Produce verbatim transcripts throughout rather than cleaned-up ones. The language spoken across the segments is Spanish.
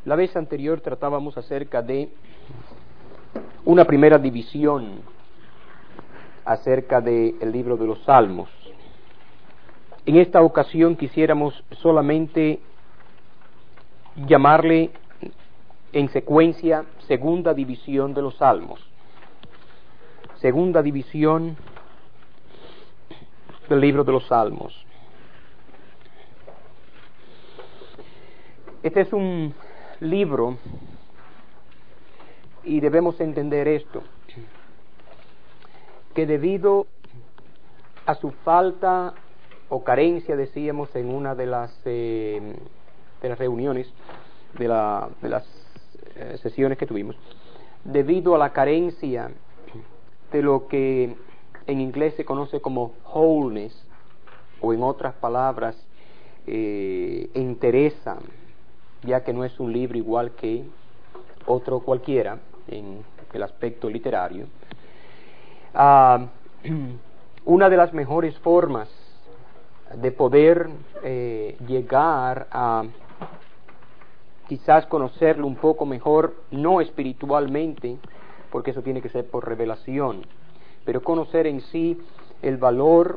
La vez anterior tratábamos acerca de una primera división acerca del libro de los Salmos. En esta ocasión quisiéramos solamente llamarle en secuencia segunda división de los Salmos. Segunda división del libro de los Salmos. Este es un libro y debemos entender esto, que debido a su falta o carencia, decíamos en una de las eh, de las reuniones, de, la, de las eh, sesiones que tuvimos, debido a la carencia de lo que en inglés se conoce como wholeness, o en otras palabras, eh, entereza, ya que no es un libro igual que otro cualquiera en el aspecto literario. Uh, una de las mejores formas de poder eh, llegar a quizás conocerlo un poco mejor, no espiritualmente, porque eso tiene que ser por revelación, pero conocer en sí el valor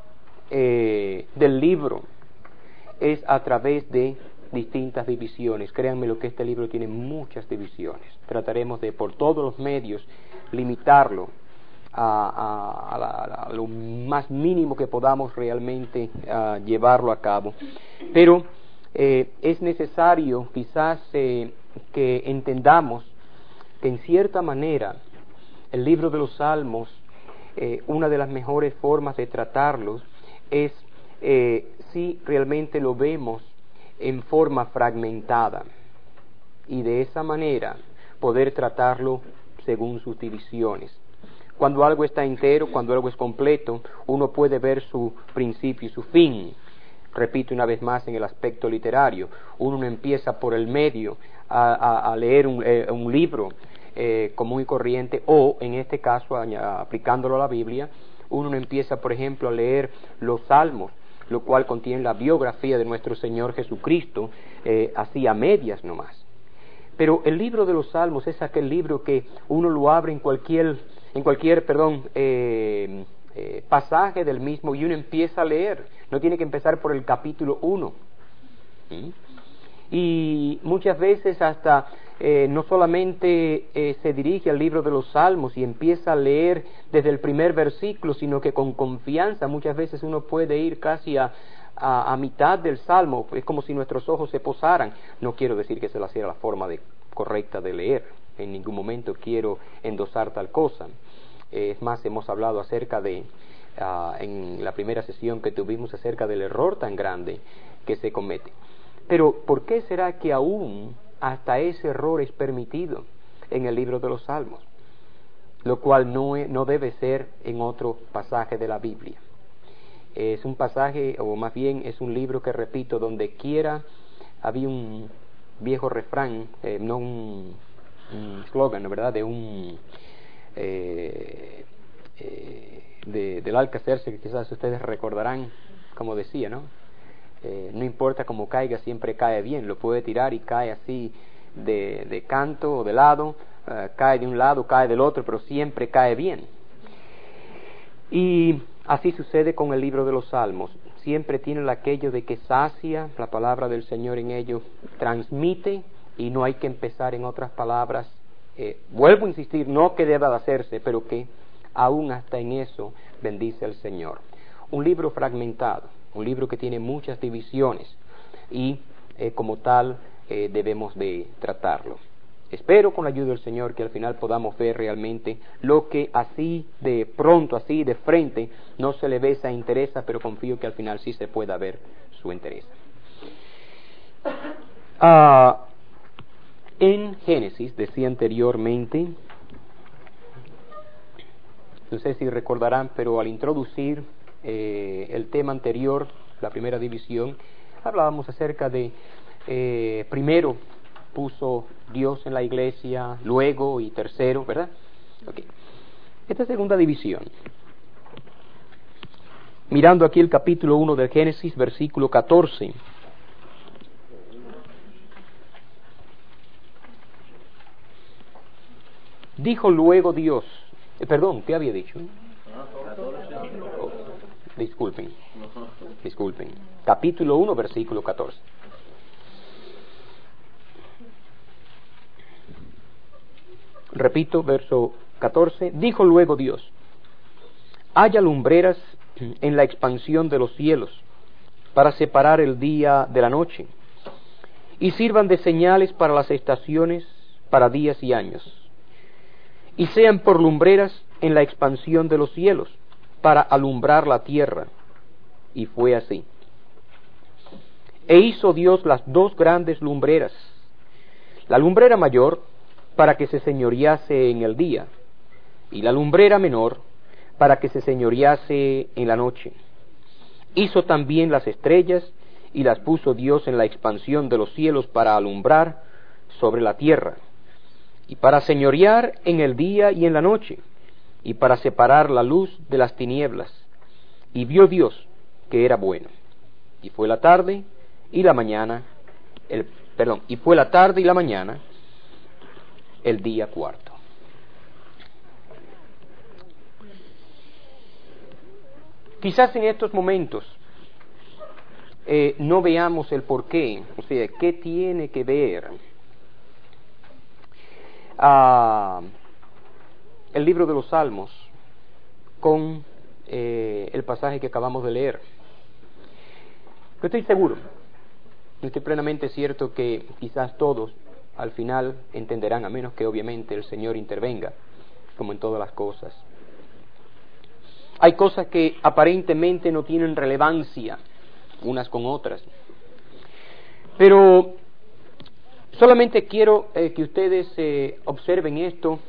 eh, del libro es a través de distintas divisiones. Créanme lo que este libro tiene muchas divisiones. Trataremos de por todos los medios limitarlo a, a, a, la, a lo más mínimo que podamos realmente uh, llevarlo a cabo. Pero eh, es necesario quizás eh, que entendamos que en cierta manera el libro de los Salmos, eh, una de las mejores formas de tratarlos es eh, si realmente lo vemos en forma fragmentada, y de esa manera poder tratarlo según sus divisiones. Cuando algo está entero, cuando algo es completo, uno puede ver su principio y su fin. Repito una vez más en el aspecto literario, uno no empieza por el medio a, a, a leer un, eh, un libro eh, común y corriente, o en este caso a, aplicándolo a la Biblia, uno no empieza por ejemplo a leer los Salmos, lo cual contiene la biografía de nuestro Señor Jesucristo, eh, así a medias nomás. Pero el libro de los Salmos es aquel libro que uno lo abre en cualquier, en cualquier, perdón, eh, eh, pasaje del mismo y uno empieza a leer. No tiene que empezar por el capítulo uno. ¿Mm? Y muchas veces hasta eh, no solamente eh, se dirige al libro de los Salmos y empieza a leer desde el primer versículo, sino que con confianza muchas veces uno puede ir casi a, a, a mitad del Salmo. Es como si nuestros ojos se posaran. No quiero decir que esa sea la forma de, correcta de leer, en ningún momento quiero endosar tal cosa. Eh, es más, hemos hablado acerca de uh, en la primera sesión que tuvimos acerca del error tan grande que se comete. Pero ¿por qué será que aún hasta ese error es permitido en el libro de los Salmos? Lo cual no, es, no debe ser en otro pasaje de la Biblia. Es un pasaje, o más bien es un libro que, repito, donde quiera había un viejo refrán, eh, no un, un slogan, ¿verdad? De un eh, eh, de, del Alcácer, que quizás ustedes recordarán, como decía, ¿no? Eh, no importa cómo caiga, siempre cae bien. Lo puede tirar y cae así de, de canto o de lado, uh, cae de un lado, cae del otro, pero siempre cae bien. Y así sucede con el libro de los Salmos. Siempre tiene aquello de que sacia la palabra del Señor en ello, transmite, y no hay que empezar, en otras palabras, eh, vuelvo a insistir, no que deba de hacerse, pero que aún hasta en eso bendice al Señor. Un libro fragmentado, un libro que tiene muchas divisiones, y eh, como tal eh, debemos de tratarlo. Espero con la ayuda del Señor que al final podamos ver realmente lo que así de pronto, así de frente, no se le ve esa interesa, pero confío que al final sí se pueda ver su interés. Ah, en Génesis, decía anteriormente, no sé si recordarán, pero al introducir eh, el tema anterior, la primera división, hablábamos acerca de, eh, primero puso Dios en la iglesia, luego y tercero, ¿verdad? Okay. Esta segunda división, mirando aquí el capítulo uno del Génesis, versículo catorce. Dijo luego Dios, eh, perdón, ¿qué había dicho? Oh, disculpen, disculpen. Capítulo uno, versículo catorce. Repito, verso catorce. Dijo luego Dios, haya lumbreras en la expansión de los cielos, para separar el día de la noche, y sirvan de señales para las estaciones, para días y años, y sean por lumbreras en la expansión de los cielos, para alumbrar la tierra. Y fue así. E hizo Dios las dos grandes lumbreras, la lumbrera mayor para que se señorease en el día, y la lumbrera menor para que se señorease en la noche. Hizo también las estrellas, y las puso Dios en la expansión de los cielos para alumbrar sobre la tierra, y para señorear en el día y en la noche, y para separar la luz de las tinieblas. Y vio Dios que era bueno. Y fue la tarde y la mañana, el, perdón, y fue la tarde y la mañana, el día cuarto. Quizás en estos momentos eh, no veamos el porqué, o sea, qué tiene que ver ah, el libro de los Salmos con eh, el pasaje que acabamos de leer. Pero estoy seguro, estoy plenamente cierto que quizás todos al final entenderán, a menos que obviamente el Señor intervenga, como en todas las cosas. Hay cosas que aparentemente no tienen relevancia unas con otras, pero solamente quiero eh, que ustedes eh, observen esto,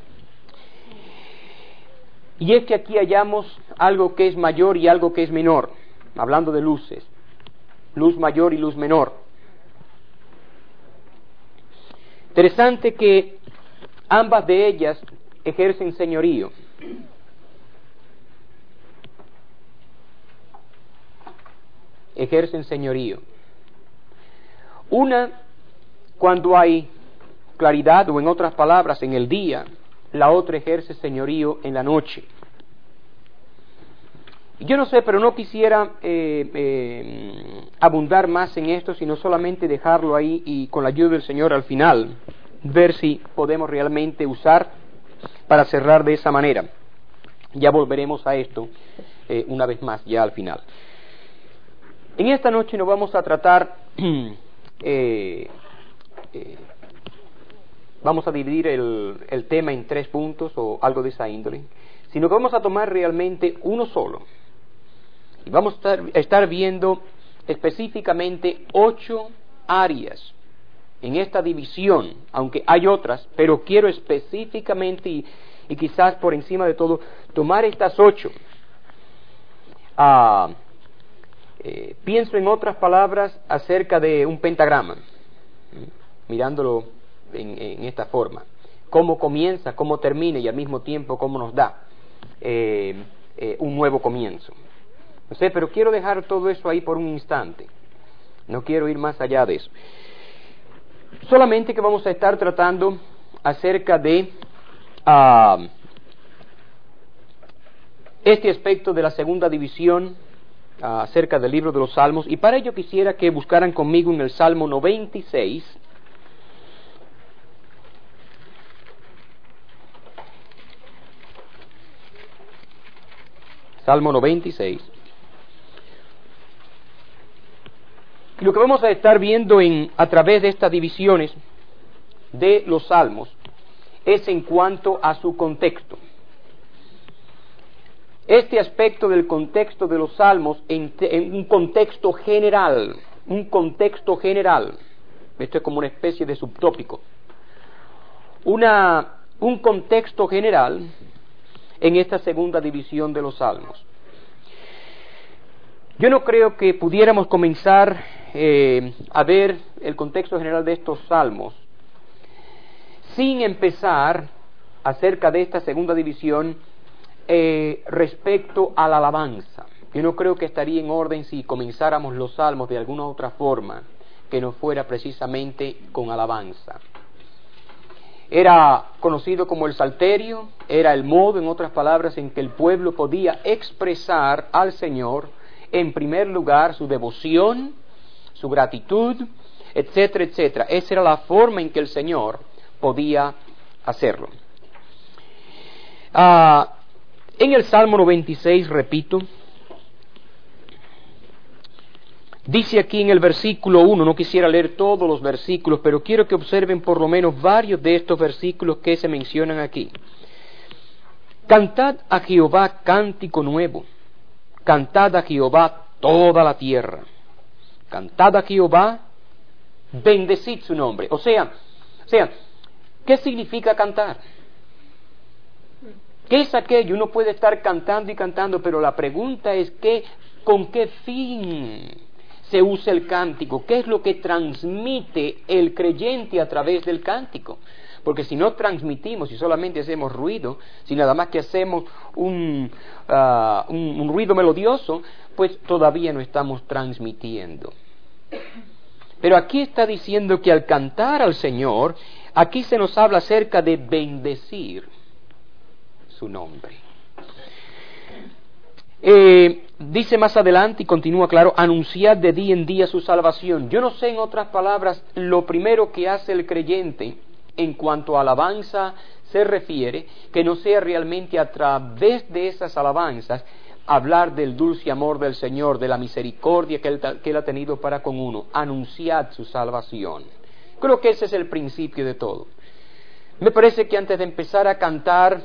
y es que aquí hallamos algo que es mayor y algo que es menor, hablando de luces, luz mayor y luz menor. Interesante que ambas de ellas ejercen señorío. Ejercen señorío. Una cuando hay claridad, o en otras palabras, en el día; la otra ejerce señorío en la noche. Yo no sé, pero no quisiera eh, eh, abundar más en esto, sino solamente dejarlo ahí y con la ayuda del Señor al final, ver si podemos realmente usar para cerrar de esa manera. Ya volveremos a esto eh, una vez más, ya al final. En esta noche nos vamos a tratar, eh, eh, vamos a dividir el, el tema en tres puntos o algo de esa índole, sino que vamos a tomar realmente uno solo. Y vamos a estar, a estar viendo específicamente ocho áreas en esta división, aunque hay otras, pero quiero específicamente y, y quizás por encima de todo, tomar estas ocho. Ah, eh, pienso en otras palabras acerca de un pentagrama, mirándolo en, en esta forma. Cómo comienza, cómo termina y al mismo tiempo cómo nos da eh, eh, un nuevo comienzo. No sé, pero quiero dejar todo eso ahí por un instante. No quiero ir más allá de eso. Solamente que vamos a estar tratando acerca de uh, este aspecto de la segunda división, uh, acerca del libro de los Salmos. Y para ello quisiera que buscaran conmigo en el Salmo noventa y seis. Salmo noventa y seis. Y lo que vamos a estar viendo en, a través de estas divisiones de los salmos es en cuanto a su contexto. Este aspecto del contexto de los salmos en, en un contexto general, un contexto general, esto es como una especie de subtópico, una, un contexto general en esta segunda división de los salmos. Yo no creo que pudiéramos comenzar eh, a ver el contexto general de estos salmos sin empezar acerca de esta segunda división eh, respecto a la alabanza. Yo no creo que estaría en orden si comenzáramos los salmos de alguna otra forma que no fuera precisamente con alabanza. Era conocido como el Salterio, era el modo, en otras palabras, en que el pueblo podía expresar al Señor, en primer lugar, su devoción, su gratitud, etcétera, etcétera. Esa era la forma en que el Señor podía hacerlo. Ah, en el Salmo noventa y seis, repito, dice aquí en el versículo uno, no quisiera leer todos los versículos, pero quiero que observen por lo menos varios de estos versículos que se mencionan aquí. Cantad a Jehová cántico nuevo, cantad a Jehová toda la tierra, cantad a Jehová, bendecid su nombre. O sea, o sea, ¿qué significa cantar? ¿Qué es aquello? Uno puede estar cantando y cantando, pero la pregunta es que, ¿con qué fin se usa el cántico? ¿Qué es lo que transmite el creyente a través del cántico? Porque si no transmitimos, si solamente hacemos ruido, si nada más que hacemos un, uh, un, un ruido melodioso, pues todavía no estamos transmitiendo. Pero aquí está diciendo que al cantar al Señor, aquí se nos habla acerca de bendecir su nombre. Eh, dice más adelante y continúa claro, anunciad de día en día su salvación. Yo no sé, en otras palabras, lo primero que hace el creyente en cuanto a alabanza se refiere, que no sea realmente a través de esas alabanzas hablar del dulce amor del Señor, de la misericordia que Él, que Él ha tenido para con uno. Anunciad su salvación. Creo que ese es el principio de todo. Me parece que antes de empezar a cantar,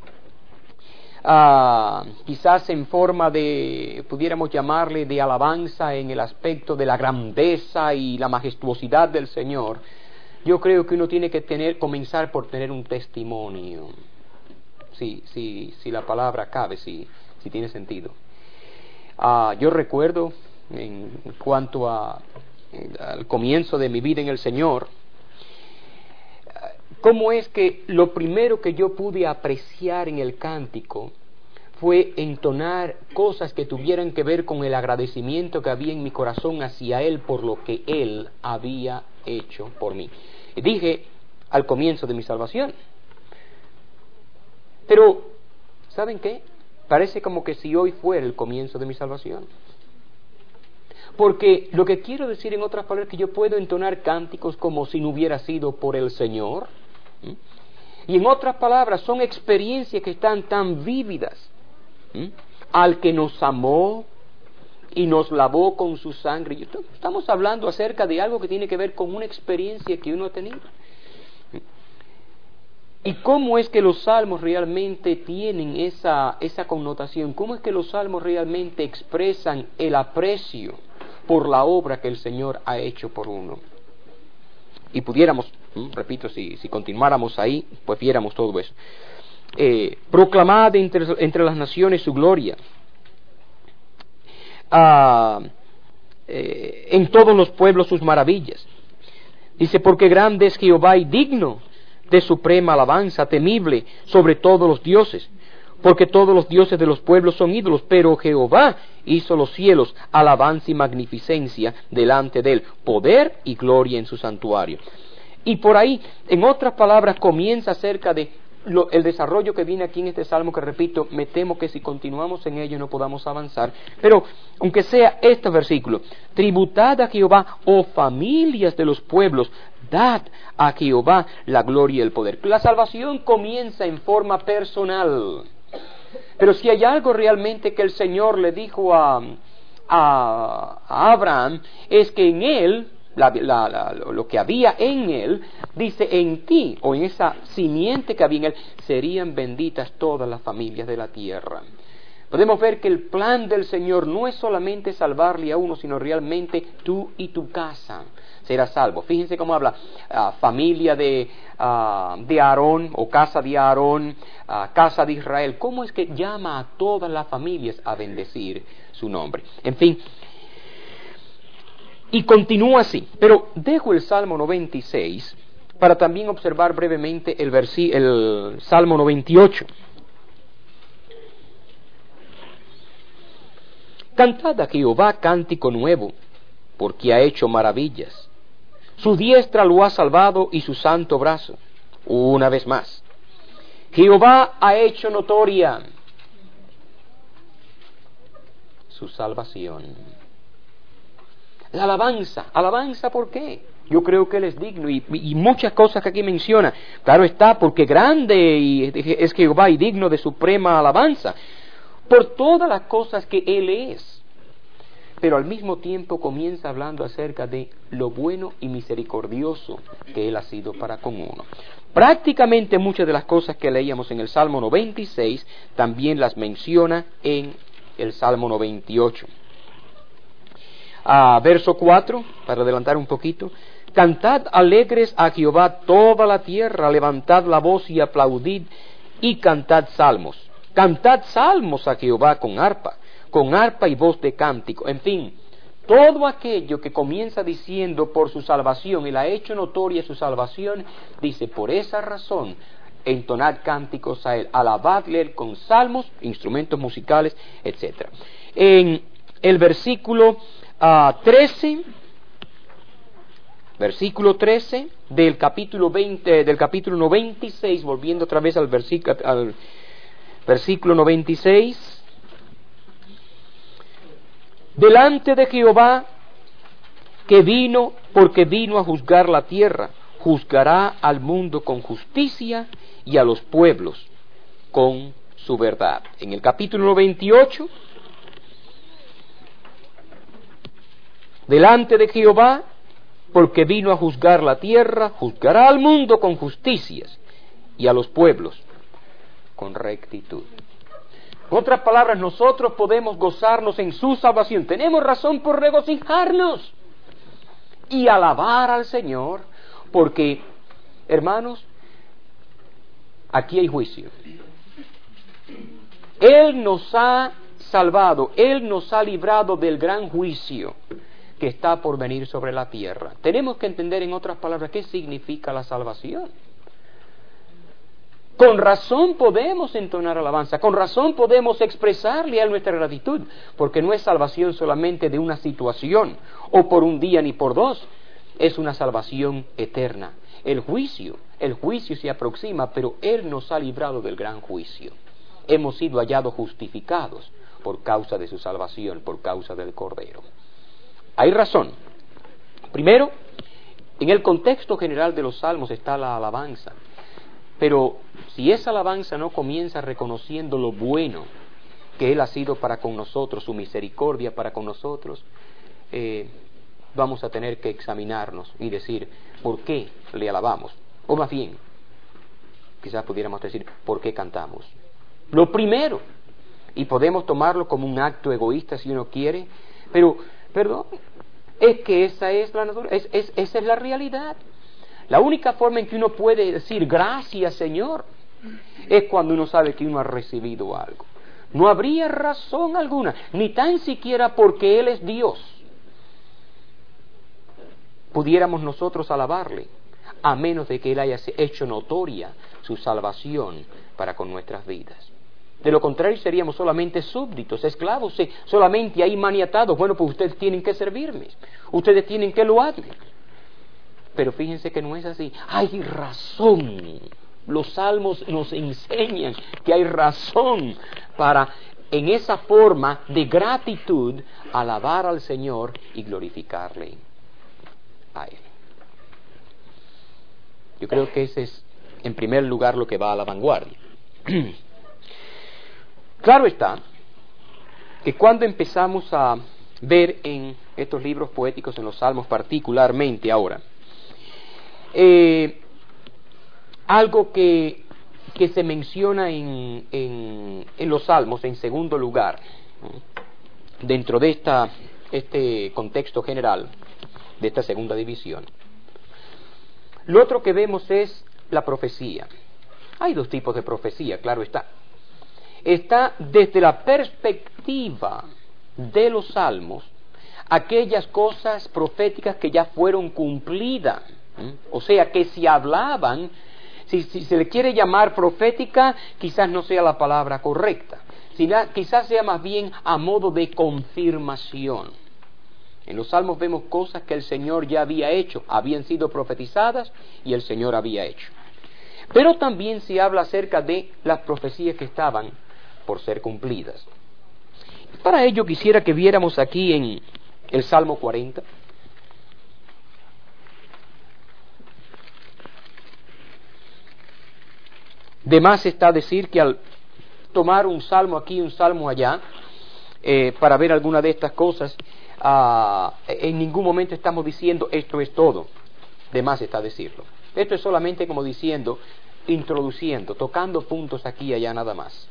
Uh, quizás en forma de, pudiéramos llamarle, de alabanza en el aspecto de la grandeza y la majestuosidad del Señor, yo creo que uno tiene que tener, comenzar por tener un testimonio, si, si, si la palabra cabe, si, si tiene sentido. Uh, yo recuerdo, en cuanto a, al comienzo de mi vida en el Señor, cómo es que lo primero que yo pude apreciar en el cántico fue entonar cosas que tuvieran que ver con el agradecimiento que había en mi corazón hacia Él por lo que Él había hecho por mí. Y dije al comienzo de mi salvación. Pero, ¿saben qué? Parece como que si hoy fuera el comienzo de mi salvación. Porque lo que quiero decir, en otras palabras, es que yo puedo entonar cánticos como si no hubiera sido por el Señor. ¿Mm? Y en otras palabras, son experiencias que están tan vívidas. ¿Mm? Al que nos amó y nos lavó con su sangre. Estamos hablando acerca de algo que tiene que ver con una experiencia que uno ha tenido. ¿Mm? ¿Y cómo es que los salmos realmente tienen esa, esa connotación? ¿Cómo es que los salmos realmente expresan el aprecio por la obra que el Señor ha hecho por uno? Y pudiéramos, repito, si, si continuáramos ahí, pues viéramos todo eso. Eh, proclamad entre, entre las naciones su gloria. Ah, eh, en todos los pueblos sus maravillas. Dice, porque grande es Jehová y digno de suprema alabanza, temible sobre todos los dioses. Porque todos los dioses de los pueblos son ídolos, pero Jehová hizo los cielos, alabanza y magnificencia delante de él, poder y gloria en su santuario. Y por ahí, en otras palabras, comienza acerca de lo, el desarrollo que viene aquí en este salmo, que repito, me temo que si continuamos en ello no podamos avanzar. Pero, aunque sea este versículo, tributad a Jehová, oh familias de los pueblos, dad a Jehová la gloria y el poder. La salvación comienza en forma personal. Pero si hay algo realmente que el Señor le dijo a, a, a Abraham, es que en él, la, la, la, lo que había en él, dice, en ti, o en esa simiente que había en él, serían benditas todas las familias de la tierra. Podemos ver que el plan del Señor no es solamente salvarle a uno, sino realmente tú y tu casa serás salvo. Fíjense cómo habla, uh, familia de, uh, de Aarón, o casa de Aarón, uh, casa de Israel. ¿Cómo es que llama a todas las familias a bendecir su nombre? En fin, y continúa así. Pero dejo el Salmo noventa y seis para también observar brevemente el, versi- el Salmo noventa y ocho. Cantad a Jehová cántico nuevo, porque ha hecho maravillas. Su diestra lo ha salvado y su santo brazo. Una vez más, Jehová ha hecho notoria su salvación. La alabanza, alabanza, ¿por qué? Yo creo que Él es digno y, y muchas cosas que aquí menciona. Claro está, porque grande y es Jehová y digno de suprema alabanza, por todas las cosas que Él es. Pero al mismo tiempo comienza hablando acerca de lo bueno y misericordioso que Él ha sido para con uno. Prácticamente muchas de las cosas que leíamos en el Salmo noventa y seis también las menciona en el Salmo noventa y ocho. Ah, verso cuatro, para adelantar un poquito. Cantad alegres a Jehová toda la tierra, levantad la voz y aplaudid y cantad salmos. Cantad salmos a Jehová con arpa, con arpa y voz de cántico. En fin, todo aquello que comienza diciendo por su salvación, Él ha hecho notoria su salvación, dice, por esa razón, entonad cánticos a Él, alabadle con salmos, instrumentos musicales, etcétera. En el versículo uh, trece, versículo trece del capítulo veinte, del capítulo noventa y seis, volviendo otra vez al versículo, al versículo noventa y seis. Delante de Jehová, que vino, porque vino a juzgar la tierra, juzgará al mundo con justicia y a los pueblos con su verdad. En el capítulo noventa y ocho, delante de Jehová, porque vino a juzgar la tierra, juzgará al mundo con justicias y a los pueblos con rectitud. En otras palabras, nosotros podemos gozarnos en su salvación. Tenemos razón por regocijarnos y alabar al Señor, porque, hermanos, aquí hay juicio. Él nos ha salvado, Él nos ha librado del gran juicio que está por venir sobre la tierra. Tenemos que entender, en otras palabras, qué significa la salvación. Con razón podemos entonar alabanza, con razón podemos expresarle a Él nuestra gratitud, porque no es salvación solamente de una situación, o por un día ni por dos, es una salvación eterna. El juicio, el juicio se aproxima, pero Él nos ha librado del gran juicio. Hemos sido hallados justificados por causa de su salvación, por causa del Cordero. Hay razón. Primero, en el contexto general de los salmos está la alabanza. Pero si esa alabanza no comienza reconociendo lo bueno que Él ha sido para con nosotros, su misericordia para con nosotros, eh, vamos a tener que examinarnos y decir, ¿por qué le alabamos? O más bien, quizás pudiéramos decir, ¿por qué cantamos? Lo primero, y podemos tomarlo como un acto egoísta si uno quiere, pero, perdón, es que esa es la natura, es, es, esa es la realidad. La única forma en que uno puede decir gracias, Señor, es cuando uno sabe que uno ha recibido algo. No habría razón alguna, ni tan siquiera porque Él es Dios, pudiéramos nosotros alabarle, a menos de que Él haya hecho notoria su salvación para con nuestras vidas. De lo contrario seríamos solamente súbditos, esclavos, solamente ahí maniatados. Bueno, pues ustedes tienen que servirme, ustedes tienen que loarme. Pero fíjense que no es así. Hay razón. Los salmos nos enseñan que hay razón para, en esa forma de gratitud, alabar al Señor y glorificarle a Él. Yo creo que ese es, en primer lugar, lo que va a la vanguardia. Claro está que cuando empezamos a ver en estos libros poéticos, en los salmos particularmente ahora, Eh, algo que, que se menciona en, en, en los salmos en segundo lugar, ¿no? Dentro de esta, este contexto general de esta segunda división, lo otro que vemos es la profecía. Hay dos tipos de profecía, claro está. Está desde la perspectiva de los salmos aquellas cosas proféticas que ya fueron cumplidas. O sea, que si hablaban, si, si se le quiere llamar profética, quizás no sea la palabra correcta, sino quizás sea más bien a modo de confirmación. En los salmos vemos cosas que el Señor ya había hecho, habían sido profetizadas y el Señor había hecho. Pero también se habla acerca de las profecías que estaban por ser cumplidas. Para ello quisiera que viéramos aquí en el Salmo cuarenta. De más está decir que al tomar un salmo aquí y un salmo allá, eh, para ver alguna de estas cosas, uh, en ningún momento estamos diciendo esto es todo. De más está decirlo. Esto es solamente como diciendo, introduciendo, tocando puntos aquí y allá nada más.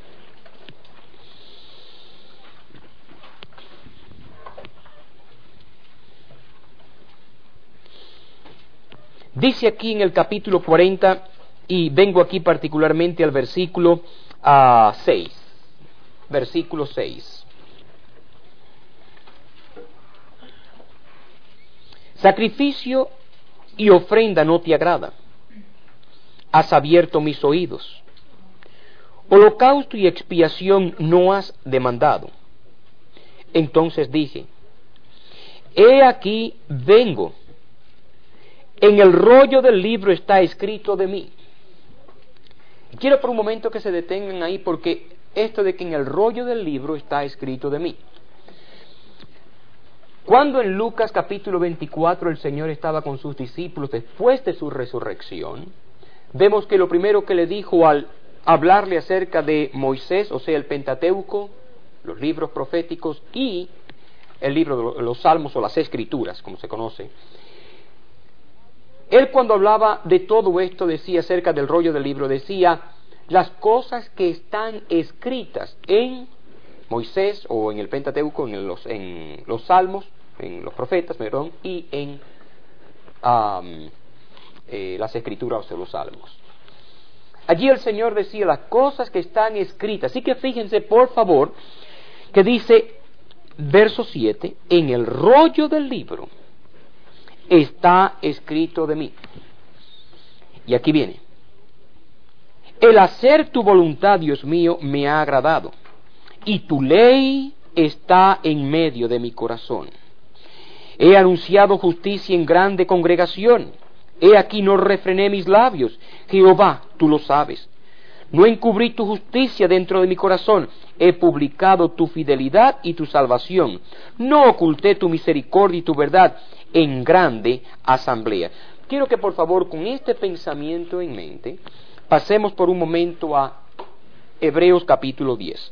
Dice aquí en el capítulo cuarenta, y vengo aquí particularmente al versículo uh, seis. Versículo seis. Sacrificio y ofrenda no te agrada. Has abierto mis oídos. Holocausto y expiación no has demandado. Entonces dije, he aquí vengo. En el rollo del libro está escrito de mí. Quiero por un momento que se detengan ahí, porque esto de que en el rollo del libro está escrito de mí. Cuando en Lucas capítulo veinticuatro el Señor estaba con sus discípulos después de su resurrección, vemos que lo primero que le dijo al hablarle acerca de Moisés, o sea, el Pentateuco, los libros proféticos y el libro de los Salmos o las Escrituras, como se conoce, él cuando hablaba de todo esto decía acerca del rollo del libro, decía las cosas que están escritas en Moisés o en el Pentateuco, en los, en los Salmos, en los profetas, perdón, y en um, eh, las Escrituras o los Salmos. Allí el Señor decía las cosas que están escritas. Así que fíjense, por favor, que dice, verso siete, en el rollo del libro está escrito de mí. Y aquí viene. El hacer tu voluntad, Dios mío, me ha agradado, y tu ley está en medio de mi corazón. He anunciado justicia en grande congregación. He aquí no refrené mis labios. Jehová, tú lo sabes. No encubrí tu justicia dentro de mi corazón. He publicado tu fidelidad y tu salvación. No oculté tu misericordia y tu verdad en grande asamblea. Quiero que por favor con este pensamiento en mente pasemos por un momento a Hebreos capítulo diez.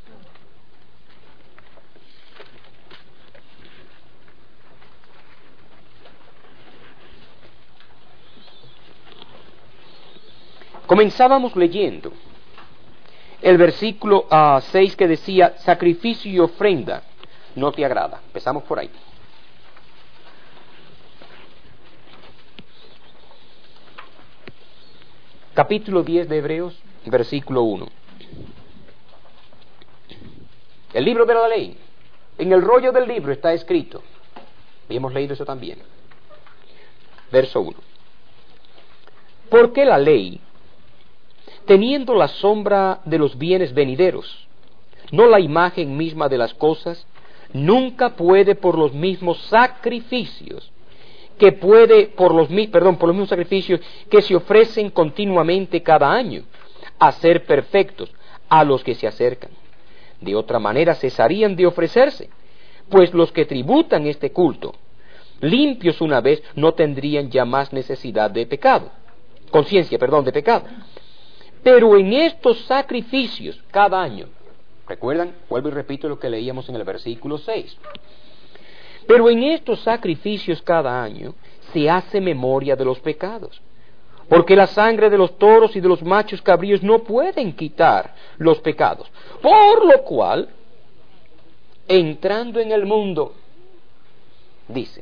Comenzábamos leyendo el versículo uh, seis que decía, sacrificio y ofrenda no te agrada. Empezamos por ahí. Capítulo diez de Hebreos, versículo uno. El libro de la ley. En el rollo del libro está escrito. Y hemos leído eso también. Verso uno. Porque la ley, teniendo la sombra de los bienes venideros, no la imagen misma de las cosas, nunca puede por los mismos sacrificios que puede por los perdón por los mismos sacrificios que se ofrecen continuamente cada año, hacer perfectos a los que se acercan. De otra manera cesarían de ofrecerse, pues los que tributan este culto, limpios una vez, no tendrían ya más necesidad de pecado, conciencia, perdón, de pecado. Pero en estos sacrificios cada año, recuerdan, vuelvo y repito lo que leíamos en el versículo seis. Pero en estos sacrificios cada año se hace memoria de los pecados, porque la sangre de los toros y de los machos cabríos no pueden quitar los pecados. Por lo cual, entrando en el mundo, dice,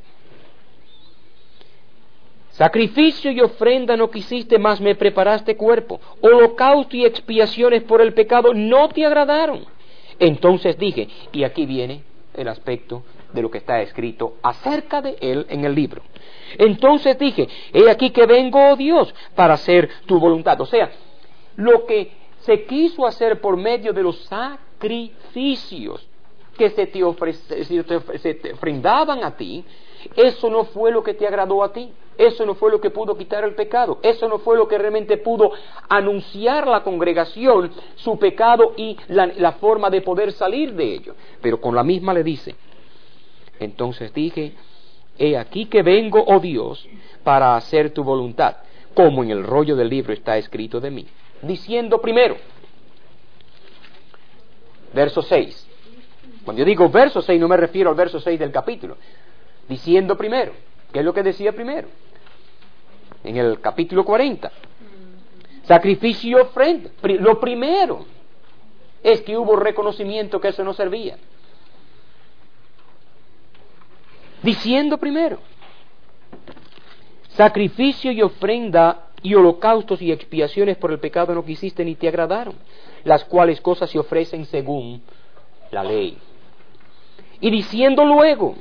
sacrificio y ofrenda no quisiste, mas me preparaste cuerpo. Holocausto y expiaciones por el pecado no te agradaron. Entonces dije, y aquí viene el aspecto de lo que está escrito acerca de él en el libro. Entonces dije, he aquí que vengo, oh Dios, para hacer tu voluntad. O sea, lo que se quiso hacer por medio de los sacrificios que se te, ofrece, se te, se te ofrendaban a ti, eso no fue lo que te agradó a ti. Eso no fue lo que pudo quitar el pecado. Eso no fue lo que realmente pudo anunciar a la congregación su pecado y la, la forma de poder salir de ello. Pero con la misma le dice, entonces dije, he aquí que vengo, oh Dios, para hacer tu voluntad, como en el rollo del libro está escrito de mí. Diciendo primero, verso seis. Cuando yo digo verso seis, no me refiero al verso seis del capítulo. Diciendo primero, ¿qué es lo que decía primero? En el capítulo cuarenta. Sacrificio y ofrenda. Lo primero es que hubo reconocimiento que eso no servía. Diciendo primero, sacrificio y ofrenda y holocaustos y expiaciones por el pecado no quisiste ni te agradaron, las cuales cosas se ofrecen según la ley. Y diciendo luego,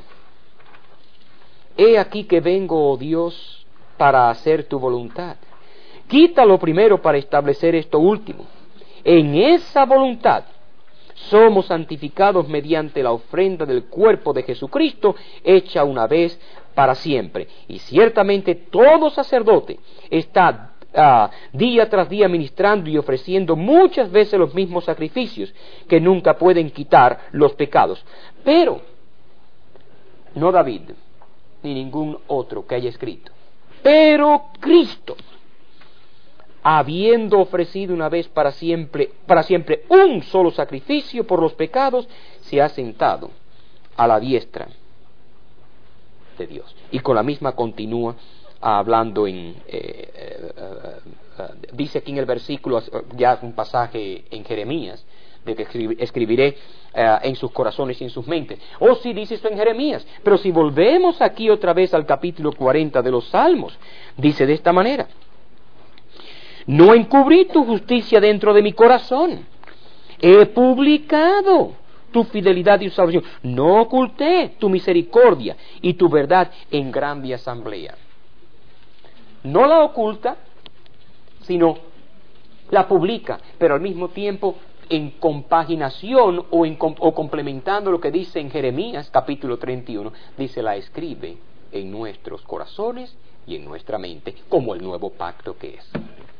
he aquí que vengo, oh Dios, para hacer tu voluntad. Quítalo primero para establecer esto último. En esa voluntad somos santificados mediante la ofrenda del cuerpo de Jesucristo, hecha una vez para siempre. Y ciertamente todo sacerdote está uh, día tras día ministrando y ofreciendo muchas veces los mismos sacrificios que nunca pueden quitar los pecados. Pero no David ni ningún otro que haya escrito. Pero Cristo, habiendo ofrecido una vez para siempre, para siempre un solo sacrificio por los pecados, se ha sentado a la diestra de Dios. Y con la misma continúa hablando en, eh, eh, eh, eh, dice aquí en el versículo, ya un pasaje en Jeremías, de que escribiré uh, en sus corazones y en sus mentes. Oh, sí, dice esto en Jeremías. Pero si volvemos aquí otra vez al capítulo cuarenta de los Salmos, dice de esta manera: no encubrí tu justicia dentro de mi corazón, he publicado tu fidelidad y tu salvación, no oculté tu misericordia y tu verdad en grande asamblea. No la oculta, sino la publica, pero al mismo tiempo en compaginación o, en, o complementando lo que dice en Jeremías capítulo treinta y uno, dice la escribe en nuestros corazones y en nuestra mente, como el nuevo pacto que es.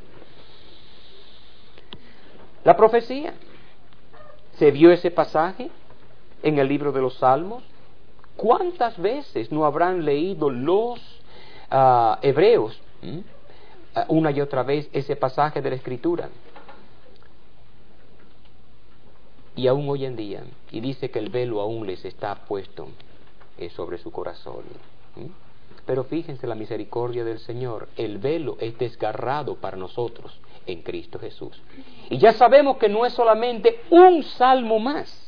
La profecía. ¿Se vio ese pasaje en el libro de los Salmos? ¿Cuántas veces no habrán leído los uh, hebreos ¿Mm? uh, una y otra vez ese pasaje de la Escritura? Y aún hoy en día, y dice que el velo aún les está puesto eh, sobre su corazón. ¿Mm? Pero fíjense la misericordia del Señor, el velo es desgarrado para nosotros en Cristo Jesús. Y ya sabemos que no es solamente un salmo más,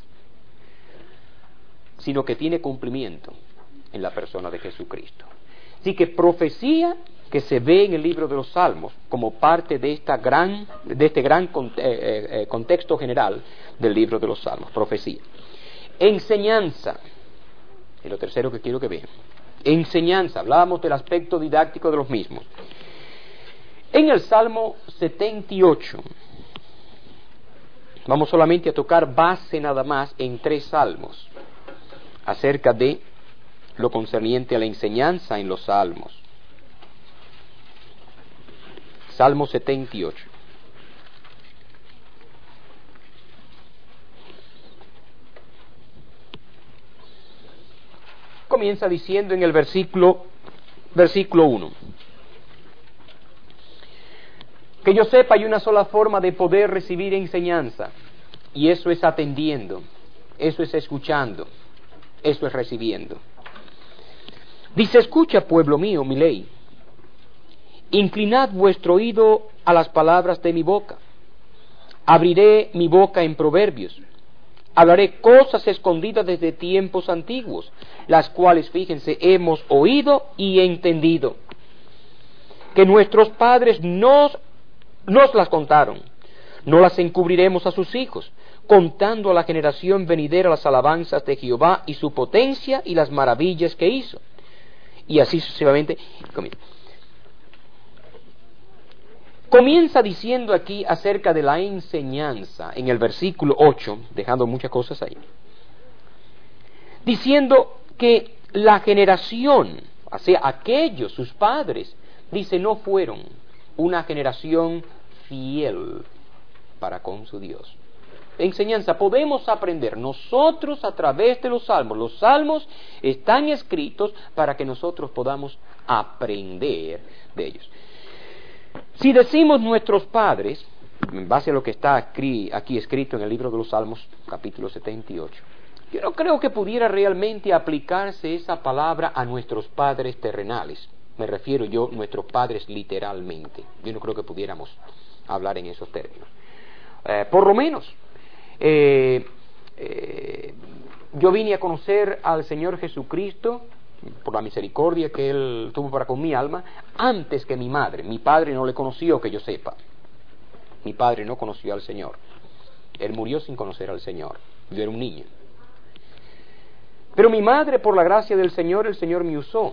sino que tiene cumplimiento en la persona de Jesucristo. Así que profecía que se ve en el libro de los Salmos como parte de esta gran, de este gran cont- eh, eh, contexto general del libro de los Salmos, profecía. Enseñanza, y lo tercero que quiero que vean, enseñanza, hablábamos del aspecto didáctico de los mismos. En el Salmo setenta y ocho, vamos solamente a tocar base nada más en tres salmos, acerca de lo concerniente a la enseñanza en los salmos. Salmo setenta y ocho. Comienza diciendo en el versículo, versículo uno. Que yo sepa, hay una sola forma de poder recibir enseñanza, y eso es atendiendo, eso es escuchando, eso es recibiendo. Dice: escucha, pueblo mío, mi ley. Inclinad vuestro oído a las palabras de mi boca. Abriré mi boca en proverbios. Hablaré cosas escondidas desde tiempos antiguos, las cuales, fíjense, hemos oído y entendido, que nuestros padres nos, nos las contaron. No las encubriremos a sus hijos, contando a la generación venidera las alabanzas de Jehová y su potencia y las maravillas que hizo. Y así sucesivamente. Comienza diciendo aquí acerca de la enseñanza en el versículo ocho, dejando muchas cosas ahí, diciendo que la generación, O sea, aquellos, sus padres, dice, no fueron una generación fiel para con su Dios. Enseñanza, podemos aprender nosotros a través de los salmos. Los salmos están escritos para que nosotros podamos aprender de ellos. Si decimos nuestros padres, en base a lo que está aquí, aquí escrito en el libro de los Salmos, capítulo setenta y ocho, yo no creo que pudiera realmente aplicarse esa palabra a nuestros padres terrenales. Me refiero yo a nuestros padres literalmente. Yo no creo que pudiéramos hablar en esos términos. Eh, por lo menos, eh, eh, yo vine a conocer al Señor Jesucristo por la misericordia que Él tuvo para con mi alma, antes que mi madre. Mi padre no le conoció, que yo sepa. Mi padre no conoció al Señor. Él murió sin conocer al Señor. Yo era un niño. Pero mi madre, por la gracia del Señor, el Señor me usó,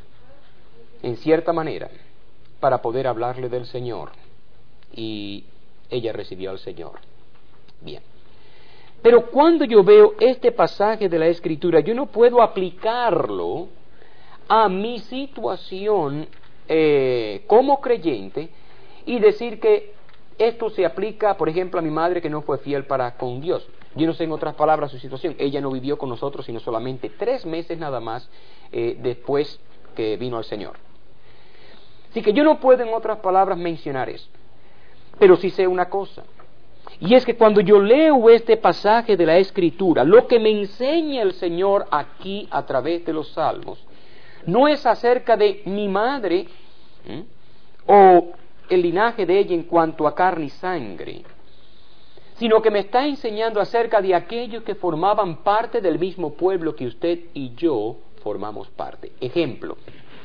en cierta manera, para poder hablarle del Señor. Y ella recibió al Señor. Bien. Pero cuando yo veo este pasaje de la Escritura, yo no puedo aplicarlo a mi situación eh, como creyente y decir que esto se aplica, por ejemplo, a mi madre que no fue fiel para con Dios. Yo no sé en otras palabras su situación. Ella no vivió con nosotros sino solamente tres meses nada más eh, después que vino al Señor. Así que yo no puedo en otras palabras mencionar eso. Pero sí sé una cosa. Y es que cuando yo leo este pasaje de la Escritura, lo que me enseña el Señor aquí a través de los Salmos, no es acerca de mi madre ¿eh? o el linaje de ella en cuanto a carne y sangre, sino que me está enseñando acerca de aquellos que formaban parte del mismo pueblo que usted y yo formamos parte. Ejemplo,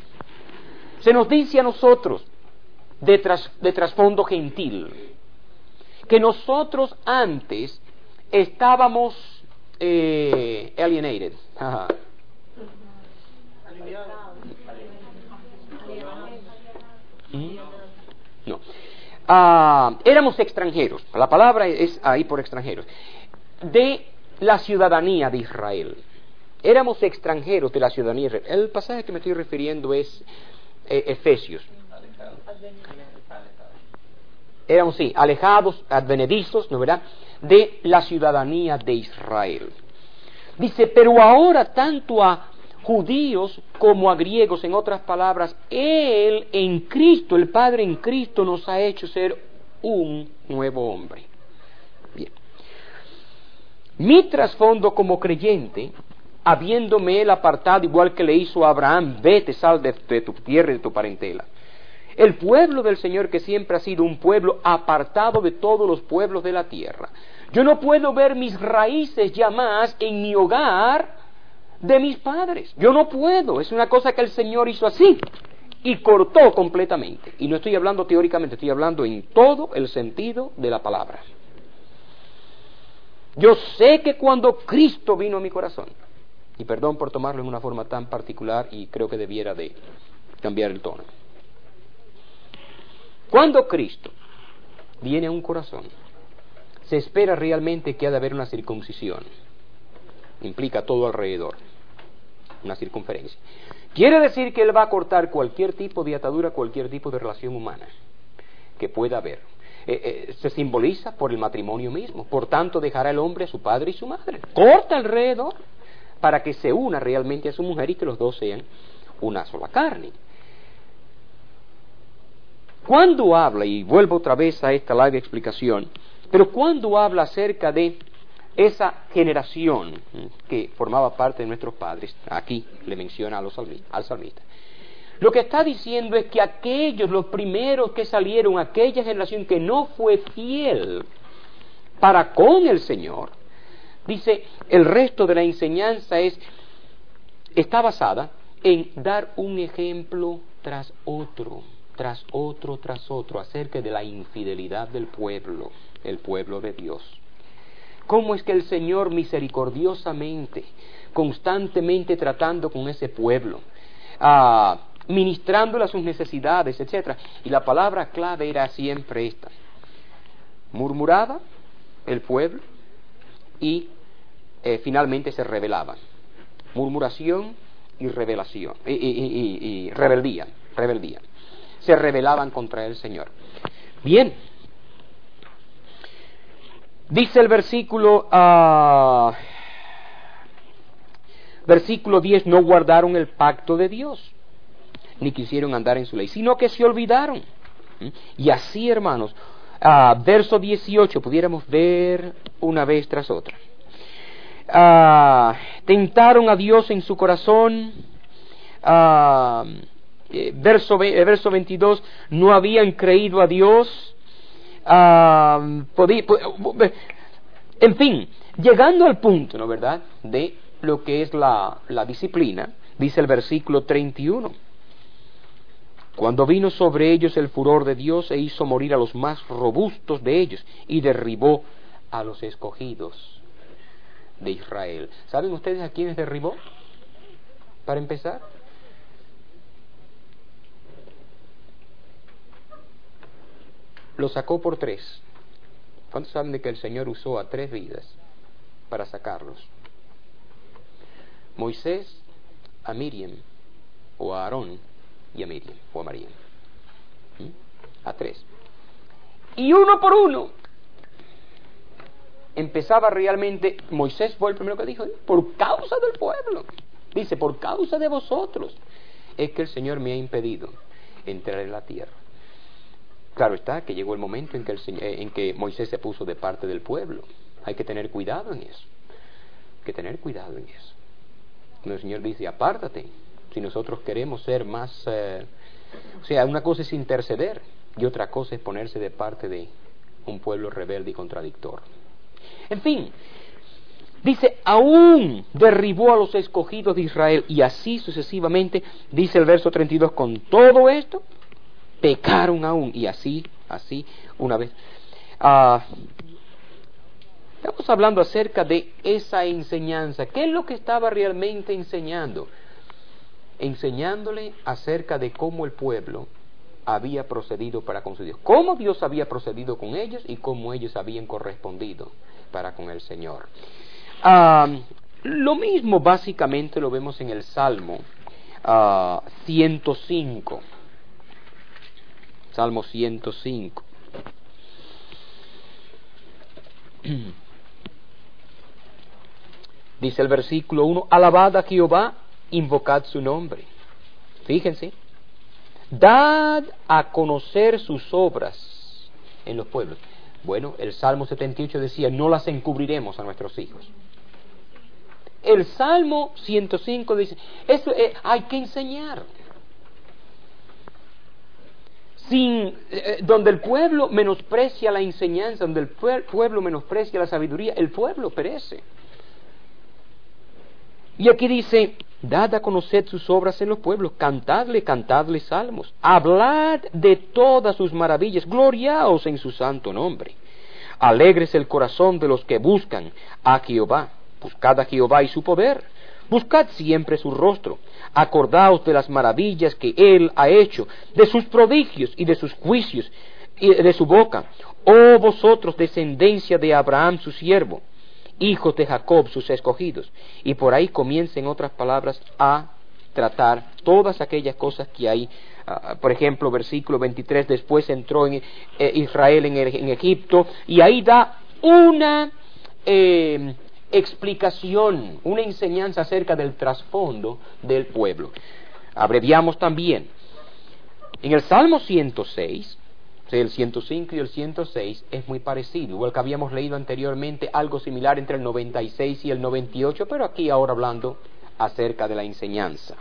se nos dice a nosotros, de, tras, de trasfondo gentil, que nosotros antes estábamos eh, alienated. ¿Mm? No. Ah, éramos extranjeros, la palabra es ahí por extranjeros, de la ciudadanía de Israel. Éramos extranjeros de la ciudadanía de Israel. El pasaje que me estoy refiriendo es eh, Efesios. Éramos, sí, alejados, advenedizos, ¿no verdad?, de la ciudadanía de Israel. Dice, pero ahora tanto a judíos como a griegos, en otras palabras, Él en Cristo, el Padre en Cristo, nos ha hecho ser un nuevo hombre. Bien. Mi trasfondo como creyente, habiéndome Él apartado, igual que le hizo a Abraham, vete, sal de, de tu tierra y de tu parentela. El pueblo del Señor, que siempre ha sido un pueblo apartado de todos los pueblos de la tierra. Yo no puedo ver mis raíces ya más en mi hogar de mis padres. Yo no puedo. Es una cosa que el Señor hizo así y cortó completamente. Y no estoy hablando teóricamente, estoy hablando en todo el sentido de la palabra. Yo sé que cuando Cristo vino a mi corazón, y perdón por tomarlo en una forma tan particular y creo que debiera de cambiar el tono. Cuando Cristo viene a un corazón, se espera realmente que ha de haber una circuncisión. Implica todo alrededor, una circunferencia. Quiere decir que Él va a cortar cualquier tipo de atadura, cualquier tipo de relación humana que pueda haber. Eh, eh, se simboliza por el matrimonio mismo. Por tanto, dejará el hombre a su padre y su madre. Corta alrededor para que se una realmente a su mujer y que los dos sean una sola carne. Cuando habla, y vuelvo otra vez a esta larga explicación, pero cuando habla acerca de esa generación que formaba parte de nuestros padres, aquí le menciona a los salmistas, al salmista, lo que está diciendo es que aquellos, los primeros que salieron, aquella generación que no fue fiel para con el Señor, dice, el resto de la enseñanza es, está basada en dar un ejemplo tras otro, tras otro, tras otro, acerca de la infidelidad del pueblo, el pueblo de Dios. ¿Cómo es que el Señor misericordiosamente, constantemente tratando con ese pueblo, ah, ministrándole a sus necesidades, etcétera? Y la palabra clave era siempre esta: murmuraba el pueblo y eh, finalmente se rebelaba. Murmuración y revelación y, y, y, y rebeldía, rebeldía. Se rebelaban contra el Señor. Bien. Dice el versículo, uh, versículo diez, no guardaron el pacto de Dios, ni quisieron andar en su ley, sino que se olvidaron. Y así, hermanos, uh, verso dieciocho, pudiéramos ver una vez tras otra. Uh, tentaron a Dios en su corazón. Uh, eh, verso, eh, verso veintidós, no habían creído a Dios. Uh, podí, pod, en fin, llegando al punto, ¿no verdad?, de lo que es la, la disciplina, dice el versículo treinta y uno. Cuando vino sobre ellos el furor de Dios e hizo morir a los más robustos de ellos y derribó a los escogidos de Israel. ¿Saben ustedes a quiénes derribó? Para empezar, lo sacó por tres. ¿Cuántos saben de que el Señor usó a tres vidas para sacarlos? Moisés, a Miriam, o a Aarón y a Miriam, o a María. ¿Mm? A tres. Y uno por uno empezaba realmente. Moisés fue el primero que dijo, por causa del pueblo, dice, por causa de vosotros es que el Señor me ha impedido entrar en la tierra. Claro está que llegó el momento en que, el, en que Moisés se puso de parte del pueblo. Hay que tener cuidado en eso. Hay que tener cuidado en eso. Cuando el Señor dice, apártate, si nosotros queremos ser más... Eh, o sea, una cosa es interceder y otra cosa es ponerse de parte de un pueblo rebelde y contradictor. En fin, dice, aún derribó a los escogidos de Israel, y así sucesivamente, dice el verso treinta y dos, con todo esto pecaron aún, y así, así, una vez. Uh, estamos hablando acerca de esa enseñanza. ¿Qué es lo que estaba realmente enseñando? Enseñándole acerca de cómo el pueblo había procedido para con su Dios. Cómo Dios había procedido con ellos y cómo ellos habían correspondido para con el Señor. Uh, lo mismo básicamente lo vemos en el Salmo uh, ciento cinco. Salmo ciento cinco. Dice el versículo uno, alabad a Jehová, invocad su nombre. Fíjense, dad a conocer sus obras en los pueblos. Bueno, el Salmo setenta y ocho decía, no las encubriremos a nuestros hijos. El Salmo ciento cinco dice, eso eh, hay que enseñar. Sin, eh, donde el pueblo menosprecia la enseñanza, donde el pueblo menosprecia la sabiduría, el pueblo perece. Y aquí dice, dad a conocer sus obras en los pueblos, cantadle, cantadle salmos, hablad de todas sus maravillas, gloriaos en su santo nombre. Alégrese el corazón de los que buscan a Jehová, buscad a Jehová y su poder, buscad siempre su rostro, acordaos de las maravillas que él ha hecho, de sus prodigios y de sus juicios y de su boca. Oh vosotros, descendencia de Abraham su siervo, hijos de Jacob sus escogidos. Y por ahí comienza, en otras palabras, a tratar todas aquellas cosas que hay. Uh, por ejemplo, versículo veintitrés, después entró en eh, Israel en, en Egipto, y ahí da una eh, explicación, una enseñanza acerca del trasfondo del pueblo. Abreviamos también. En el Salmo ciento seis, o sea, el ciento cinco y el ciento seis es muy parecido, igual que habíamos leído anteriormente algo similar entre el noventa y seis y el noventa y ocho, pero aquí ahora hablando acerca de la enseñanza.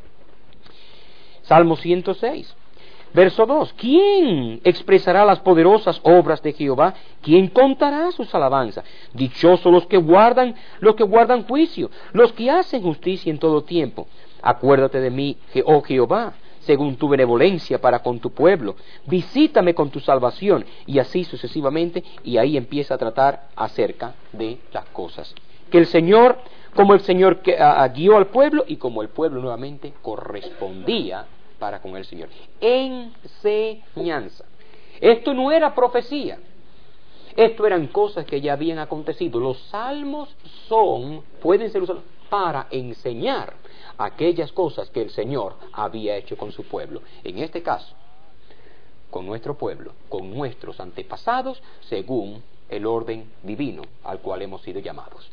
Salmo ciento seis, verso dos. ¿Quién expresará las poderosas obras de Jehová? ¿Quién contará sus alabanzas? Dichosos los que guardan, los que guardan juicio, los que hacen justicia en todo tiempo. Acuérdate de mí, oh Jehová, según tu benevolencia para con tu pueblo. Visítame con tu salvación, y así sucesivamente, y ahí empieza a tratar acerca de las cosas. Que el Señor, como el Señor que, a, a, guió al pueblo, y como el pueblo nuevamente correspondía para con el Señor. Enseñanza. Esto no era profecía. Esto eran cosas que ya habían acontecido. Los salmos son, pueden ser usados para enseñar aquellas cosas que el Señor había hecho con su pueblo. En este caso, con nuestro pueblo, con nuestros antepasados, según el orden divino al cual hemos sido llamados.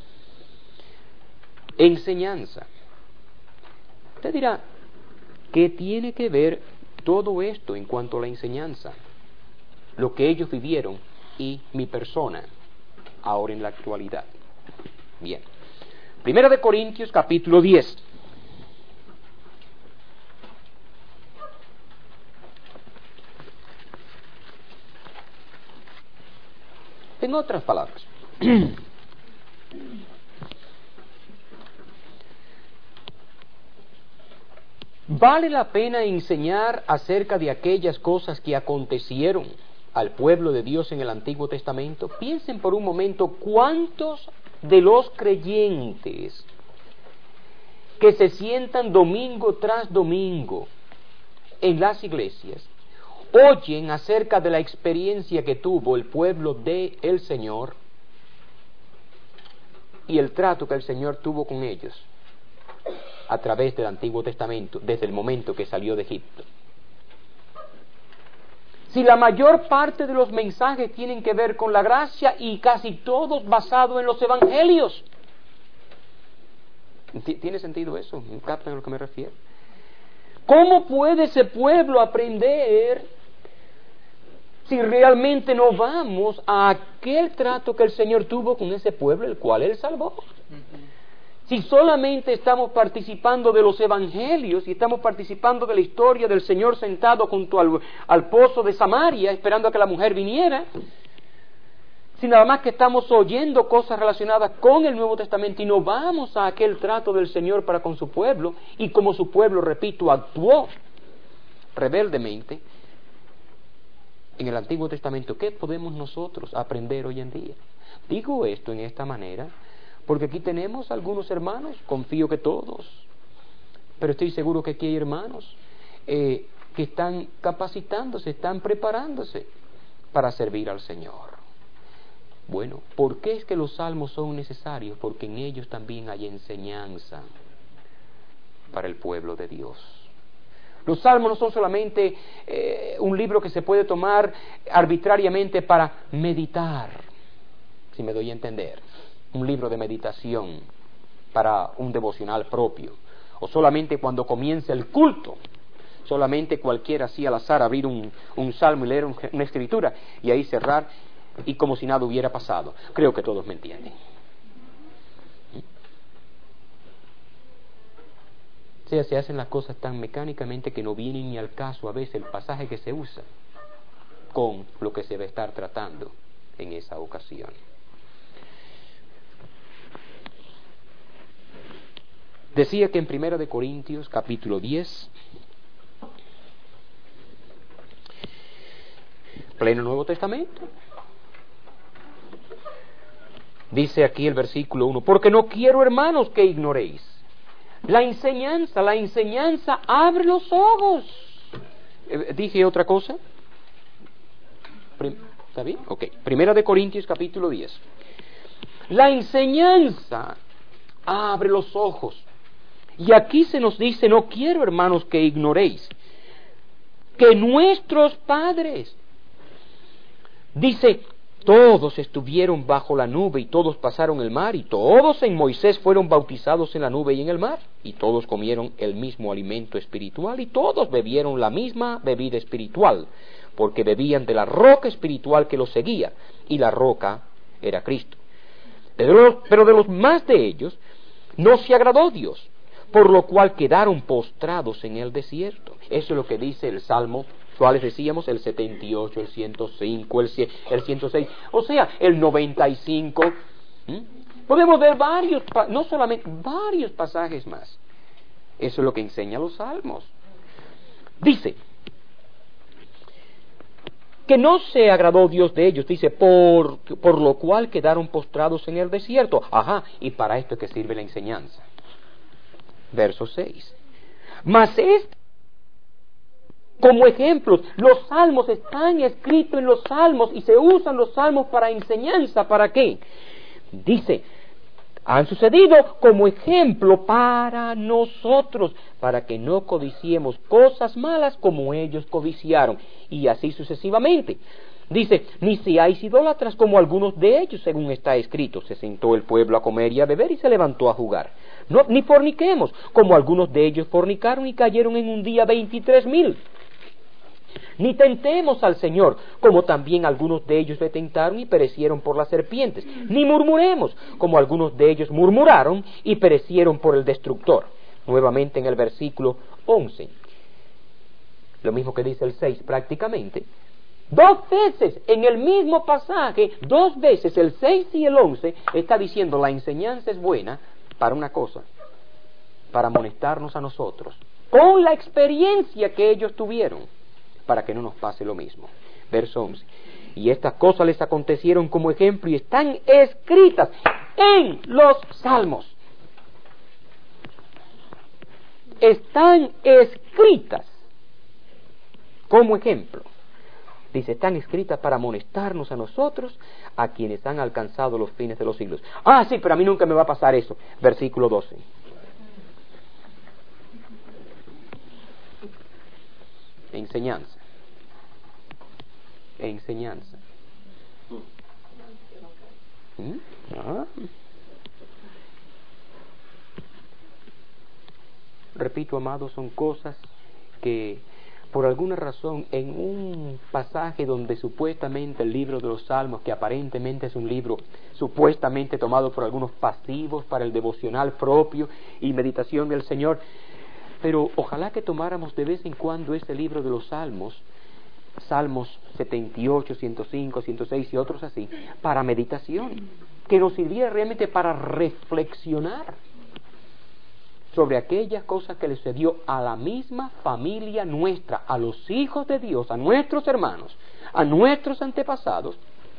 Enseñanza. Usted dirá, ¿qué tiene que ver todo esto en cuanto a la enseñanza? Lo que ellos vivieron y mi persona, ahora en la actualidad. Bien. Primera de Corintios, capítulo diez. En otras palabras, ¿vale la pena enseñar acerca de aquellas cosas que acontecieron al pueblo de Dios en el Antiguo Testamento? Piensen por un momento cuántos de los creyentes que se sientan domingo tras domingo en las iglesias oyen acerca de la experiencia que tuvo el pueblo de el Señor y el trato que el Señor tuvo con ellos a través del Antiguo Testamento, desde el momento que salió de Egipto. Si la mayor parte de los mensajes tienen que ver con la gracia y casi todos basados en los evangelios. ¿Tiene sentido eso? ¿Captan a lo que me refiero? ¿Cómo puede ese pueblo aprender si realmente no vamos a aquel trato que el Señor tuvo con ese pueblo, el cual Él salvó? Si solamente estamos participando de los evangelios y estamos participando de la historia del Señor sentado junto al, al pozo de Samaria, esperando a que la mujer viniera, si nada más que estamos oyendo cosas relacionadas con el Nuevo Testamento y no vamos a aquel trato del Señor para con su pueblo, y como su pueblo, repito, actuó rebeldemente en el Antiguo Testamento, ¿qué podemos nosotros aprender hoy en día? Digo esto en esta manera porque aquí tenemos algunos hermanos, confío que todos, pero estoy seguro que aquí hay hermanos eh, que están capacitándose, están preparándose para servir al Señor. Bueno, ¿por qué es que los salmos son necesarios? Porque en ellos también hay enseñanza para el pueblo de Dios. Los salmos no son solamente eh, un libro que se puede tomar arbitrariamente para meditar, si me doy a entender, un libro de meditación para un devocional propio, o solamente cuando comienza el culto, solamente cualquiera así al azar abrir un, un salmo y leer un, una escritura y ahí cerrar y como si nada hubiera pasado. Creo que todos me entienden. O sea, se hacen las cosas tan mecánicamente que no vienen ni al caso a veces el pasaje que se usa con lo que se va a estar tratando en esa ocasión. Decía que en Primera de Corintios, capítulo diez, pleno Nuevo Testamento, dice aquí el versículo uno, porque no quiero, hermanos, que ignoréis la enseñanza, la enseñanza abre los ojos. Eh, ¿Dije otra cosa? ¿Está bien? Ok. Primera de Corintios, capítulo diez. La enseñanza abre los ojos. Y aquí se nos dice, no quiero, hermanos, que ignoréis que nuestros padres, dice, todos estuvieron bajo la nube y todos pasaron el mar y todos en Moisés fueron bautizados en la nube y en el mar y todos comieron el mismo alimento espiritual y todos bebieron la misma bebida espiritual porque bebían de la roca espiritual que los seguía y la roca era Cristo. Pero, pero de los más de ellos no se agradó Dios, por lo cual quedaron postrados en el desierto. Eso es lo que dice el Salmo, ¿cuáles decíamos? El setenta y ocho, el ciento cinco, el, el ciento seis, o sea, el noventa y cinco. ¿Mm? Podemos ver varios, no solamente, varios pasajes más. Eso es lo que enseña los Salmos. Dice que no se agradó Dios de ellos, dice, por, por lo cual quedaron postrados en el desierto. Ajá, y para esto es que sirve la enseñanza. Verso seis. Mas este, como ejemplos, los salmos están escritos en los salmos y se usan los salmos para enseñanza. ¿Para qué? Dice, Han sucedido como ejemplo para nosotros, para que no codiciemos cosas malas como ellos codiciaron, y así sucesivamente. Dice, ni seáis idólatras como algunos de ellos, según está escrito. Se sentó el pueblo a comer y a beber y se levantó a jugar. No, ni forniquemos, como algunos de ellos fornicaron y cayeron en un día veintitrés mil. Ni tentemos al Señor, como también algunos de ellos le tentaron y perecieron por las serpientes. Ni murmuremos, como algunos de ellos murmuraron y perecieron por el destructor. Nuevamente en el versículo once. Lo mismo que dice el seis prácticamente. Dos veces en el mismo pasaje, dos veces el seis y el once, está diciendo la enseñanza es buena para una cosa, para amonestarnos a nosotros, con la experiencia que ellos tuvieron, para que no nos pase lo mismo. Verso once. Y estas cosas les acontecieron como ejemplo y están escritas en los salmos. Están escritas como ejemplo. Dice, están escritas para amonestarnos a nosotros, a quienes han alcanzado los fines de los siglos. Ah, sí, pero a mí nunca me va a pasar eso. Versículo doce. Enseñanza. Enseñanza. ¿Mm? Ah. Repito, amados, son cosas que por alguna razón en un pasaje donde supuestamente el libro de los Salmos, que aparentemente es un libro supuestamente tomado por algunos pasivos para el devocional propio y meditación del Señor, pero ojalá que tomáramos de vez en cuando ese libro de los Salmos, Salmos setenta y ocho, ciento cinco, ciento seis y otros así, para meditación, que nos sirviera realmente para reflexionar sobre aquellas cosas que le sucedió a la misma familia nuestra, a los hijos de Dios, a nuestros hermanos, a nuestros antepasados,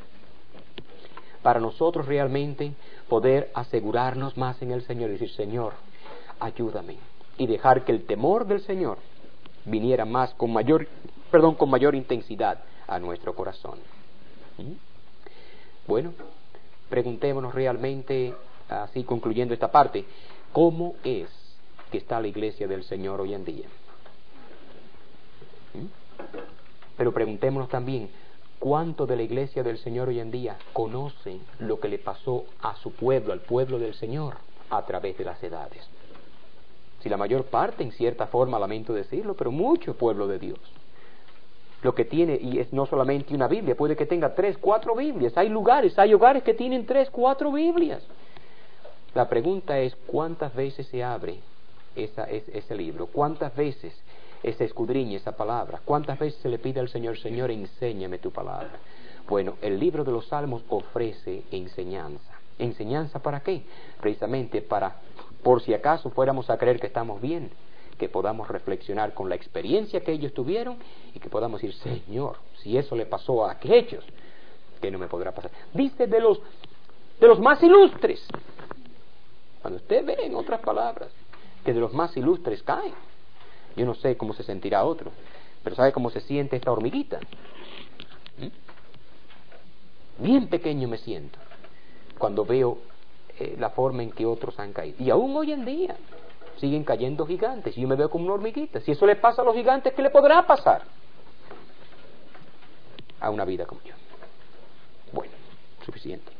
para nosotros realmente poder asegurarnos más en el Señor y decir, Señor, ayúdame, y dejar que el temor del Señor viniera más con mayor, perdón, con mayor intensidad a nuestro corazón. ¿Mm? Bueno, preguntémonos realmente, así concluyendo esta parte, ¿cómo es que está la iglesia del Señor hoy en día? ¿Mm? Pero preguntémonos también, ¿cuánto de la iglesia del Señor hoy en día conoce lo que le pasó a su pueblo, al pueblo del Señor, a través de las edades? Si la mayor parte, en cierta forma, lamento decirlo, pero mucho pueblo de Dios, lo que tiene, y es no solamente una Biblia, puede que tenga tres, cuatro Biblias. Hay lugares, hay hogares que tienen tres, cuatro Biblias. La pregunta es, ¿cuántas veces se abre esa, es, ese libro? ¿Cuántas veces se escudriña esa palabra? ¿Cuántas veces se le pide al Señor, Señor, enséñame tu palabra? Bueno, el libro de los Salmos ofrece enseñanza. ¿Enseñanza para qué? Precisamente para, por si acaso fuéramos a creer que estamos bien, que podamos reflexionar con la experiencia que ellos tuvieron y que podamos decir, Señor, si eso le pasó a aquellos, ¿qué no me podrá pasar? Dice de los, de los más ilustres. Cuando usted ve, en otras palabras, que de los más ilustres caen. Yo no sé cómo se sentirá otro, pero ¿sabe cómo se siente esta hormiguita? ¿Mm? Bien pequeño me siento cuando veo eh, la forma en que otros han caído. Y aún hoy en día siguen cayendo gigantes y yo me veo como una hormiguita. Si eso le pasa a los gigantes, ¿qué le podrá pasar a una vida como yo? Bueno, suficiente.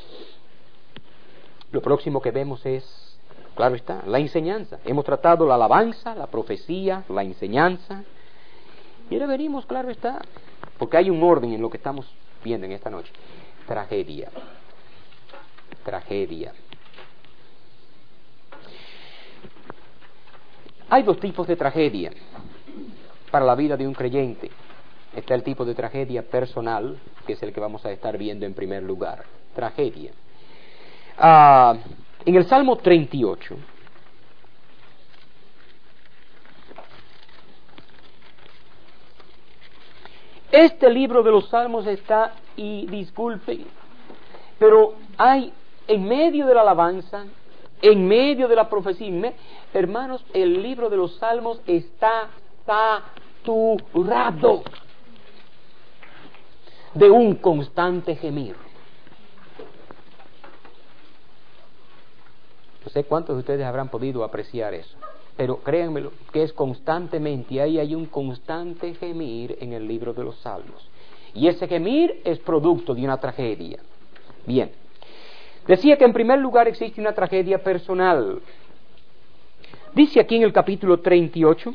Lo próximo que vemos es, claro está, la enseñanza. Hemos tratado la alabanza, la profecía, la enseñanza. Y ahora venimos, claro está, porque hay un orden en lo que estamos viendo en esta noche. Tragedia. Tragedia. Hay dos tipos de tragedia para la vida de un creyente. Está el tipo de tragedia personal, que es el que vamos a estar viendo en primer lugar. Tragedia. Ah, en el Salmo treinta y ocho, este libro de los Salmos está, y disculpen, pero hay en medio de la alabanza, en medio de la profecía, me, hermanos, el libro de los Salmos está saturado de un constante gemir. sé cuántos de ustedes habrán podido apreciar eso, pero créanme que es constantemente, y ahí hay un constante gemir en el libro de los Salmos. Y ese gemir es producto de una tragedia. Bien, decía que en primer lugar existe una tragedia personal. Dice aquí en el capítulo treinta y ocho,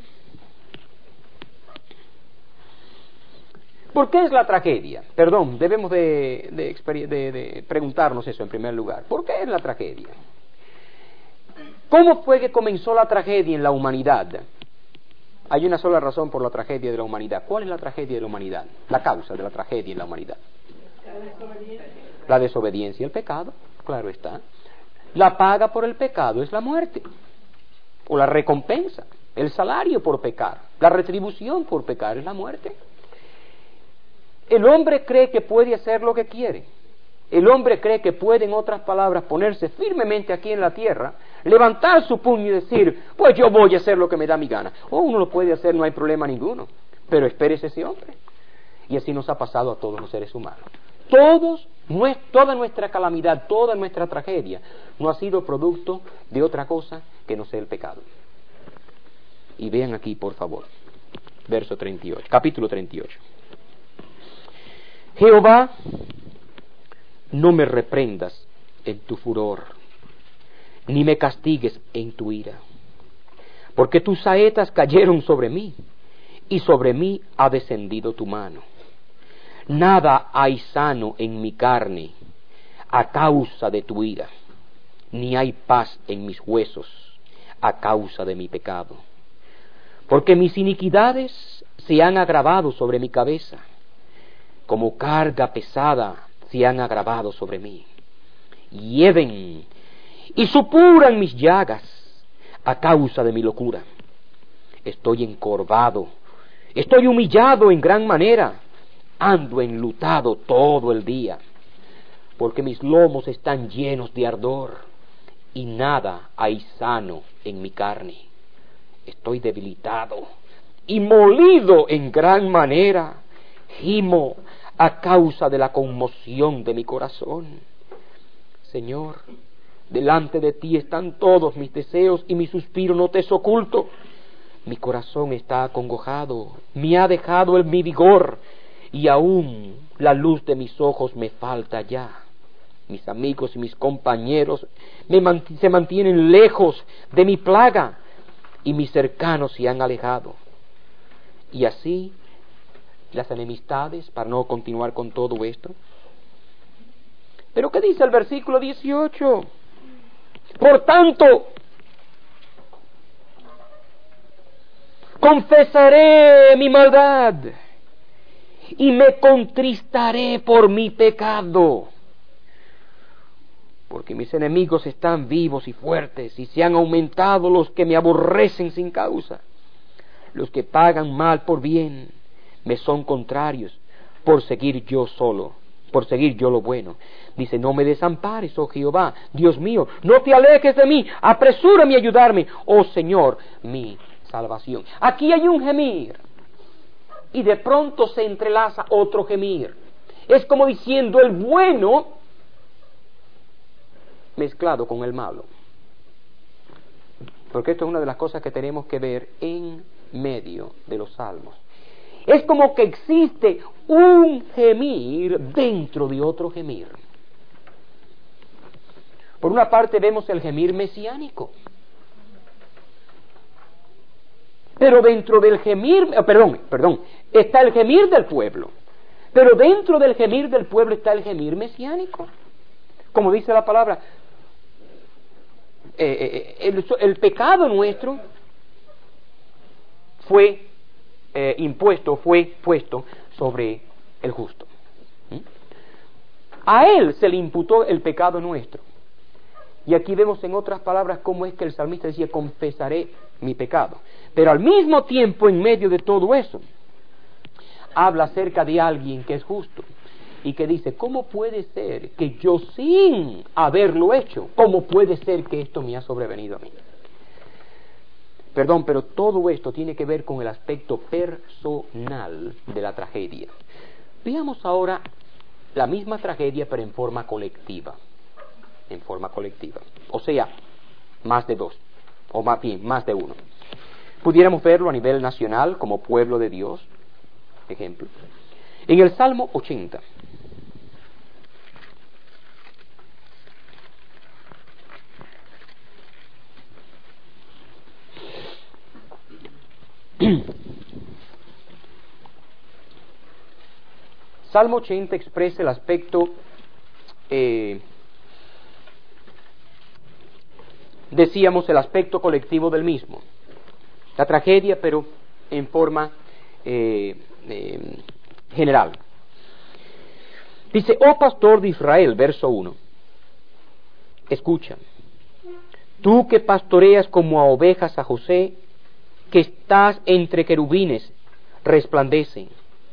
¿por qué es la tragedia? Perdón, debemos de, de, de, de preguntarnos eso en primer lugar. ¿Por qué es la tragedia? ¿Cómo fue que comenzó la tragedia en la humanidad? Hay una sola razón por la tragedia de la humanidad. ¿Cuál es la tragedia de la humanidad? La causa de la tragedia en la humanidad. La desobediencia. La desobediencia y el pecado, claro está. La paga por el pecado es la muerte, o la recompensa, el salario por pecar, la retribución por pecar es la muerte. El hombre cree que puede hacer lo que quiere. El hombre cree que puede, en otras palabras, ponerse firmemente aquí en la tierra, levantar su puño y decir, pues yo voy a hacer lo que me da mi gana. O uno lo puede hacer, no hay problema ninguno, pero espérese ese hombre. Y así nos ha pasado a todos los seres humanos. Todos, toda nuestra calamidad, toda nuestra tragedia, no ha sido producto de otra cosa que no sea el pecado. Y vean aquí, por favor, verso treinta y ocho, capítulo treinta y ocho. Jehová, no me reprendas en tu furor, ni me castigues en tu ira, porque tus saetas cayeron sobre mí, y sobre mí ha descendido tu mano. Nada hay sano en mi carne a causa de tu ira, ni hay paz en mis huesos a causa de mi pecado. Porque mis iniquidades se han agravado sobre mi cabeza, como carga pesada se han agravado sobre mí. Hieden y supuran mis llagas a causa de mi locura. Estoy encorvado, estoy humillado en gran manera, ando enlutado todo el día, porque mis lomos están llenos de ardor, y nada hay sano en mi carne. Estoy debilitado y molido en gran manera, gimo a causa de la conmoción de mi corazón. Señor, delante de ti están todos mis deseos, y mi suspiro no te es oculto. Mi corazón está acongojado, me ha dejado el mi vigor, y aún la luz de mis ojos me falta ya. Mis amigos y mis compañeros me mant- se mantienen lejos de mi plaga, y mis cercanos se han alejado. Y así las enemistades, para no continuar con todo esto. Pero ¿qué dice el versículo dieciocho? Por tanto, confesaré mi maldad y me contristaré por mi pecado, porque mis enemigos están vivos y fuertes, y se han aumentado los que me aborrecen sin causa. Los que pagan mal por bien me son contrarios, por seguir yo solo, por seguir yo lo bueno. Dice, no me desampares, oh Jehová, Dios mío, no te alejes de mí, apresúrame a ayudarme, oh Señor, mi salvación. Aquí hay un gemir, y de pronto se entrelaza otro gemir. Es como diciendo el bueno mezclado con el malo. Porque esto es una de las cosas que tenemos que ver en medio de los salmos. Es como que existe un gemir dentro de otro gemir. Por una parte vemos el gemir mesiánico, pero dentro del gemir, perdón, perdón, está el gemir del pueblo, pero dentro del gemir del pueblo está el gemir mesiánico. Como dice la palabra, eh, eh, el, el pecado nuestro fue eh, impuesto, fue puesto sobre el justo. ¿Mm? A él se le imputó el pecado nuestro. Y aquí vemos en otras palabras cómo es que el salmista decía, confesaré mi pecado. Pero al mismo tiempo, en medio de todo eso, habla acerca de alguien que es justo y que dice, ¿cómo puede ser que yo sin haberlo hecho, cómo puede ser que esto me ha sobrevenido a mí? Perdón, pero todo esto tiene que ver con el aspecto personal de la tragedia. Veamos ahora la misma tragedia, pero en forma colectiva. En forma colectiva. O sea, más de dos, o más bien, más de uno. Pudiéramos verlo a nivel nacional como pueblo de Dios, ejemplo. En el Salmo ochenta, Salmo ochenta expresa el aspecto, eh, decíamos, el aspecto colectivo del mismo. La tragedia, pero en forma eh, eh, general. Dice, oh pastor de Israel, verso uno, escucha, tú que pastoreas como a ovejas a José, que estás entre querubines, resplandecen.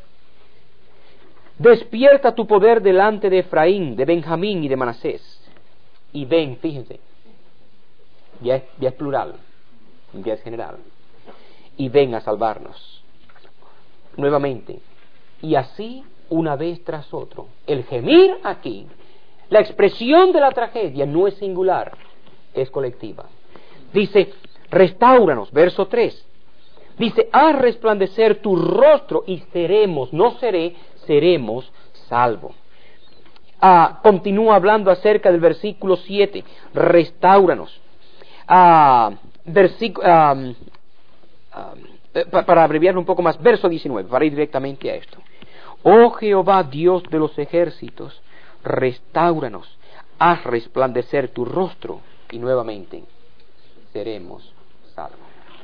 Despierta tu poder delante de Efraín, de Benjamín y de Manasés. Y ven, fíjense, ya es, ya es plural, ya es general. Y ven a salvarnos. Nuevamente. Y así, una vez tras otro. El gemir aquí, la expresión de la tragedia no es singular, es colectiva. Dice, restáuranos, verso tres. Dice, haz resplandecer tu rostro y seremos, no seré, seremos salvos. Ah, continúa hablando acerca del versículo siete, restáuranos. Ah, versículo, ah, ah, para abreviarlo un poco más, verso diecinueve, para ir directamente a esto. Oh Jehová, Dios de los ejércitos, restáuranos, haz resplandecer tu rostro y nuevamente seremos salvos.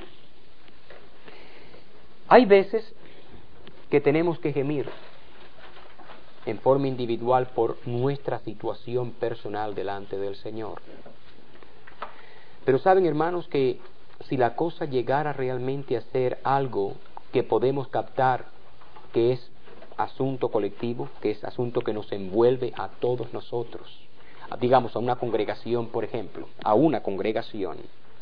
Hay veces que tenemos que gemir en forma individual por nuestra situación personal delante del Señor. Pero saben, hermanos, que si la cosa llegara realmente a ser algo que podemos captar, que es asunto colectivo, que es asunto que nos envuelve a todos nosotros, digamos a una congregación, por ejemplo, a una congregación.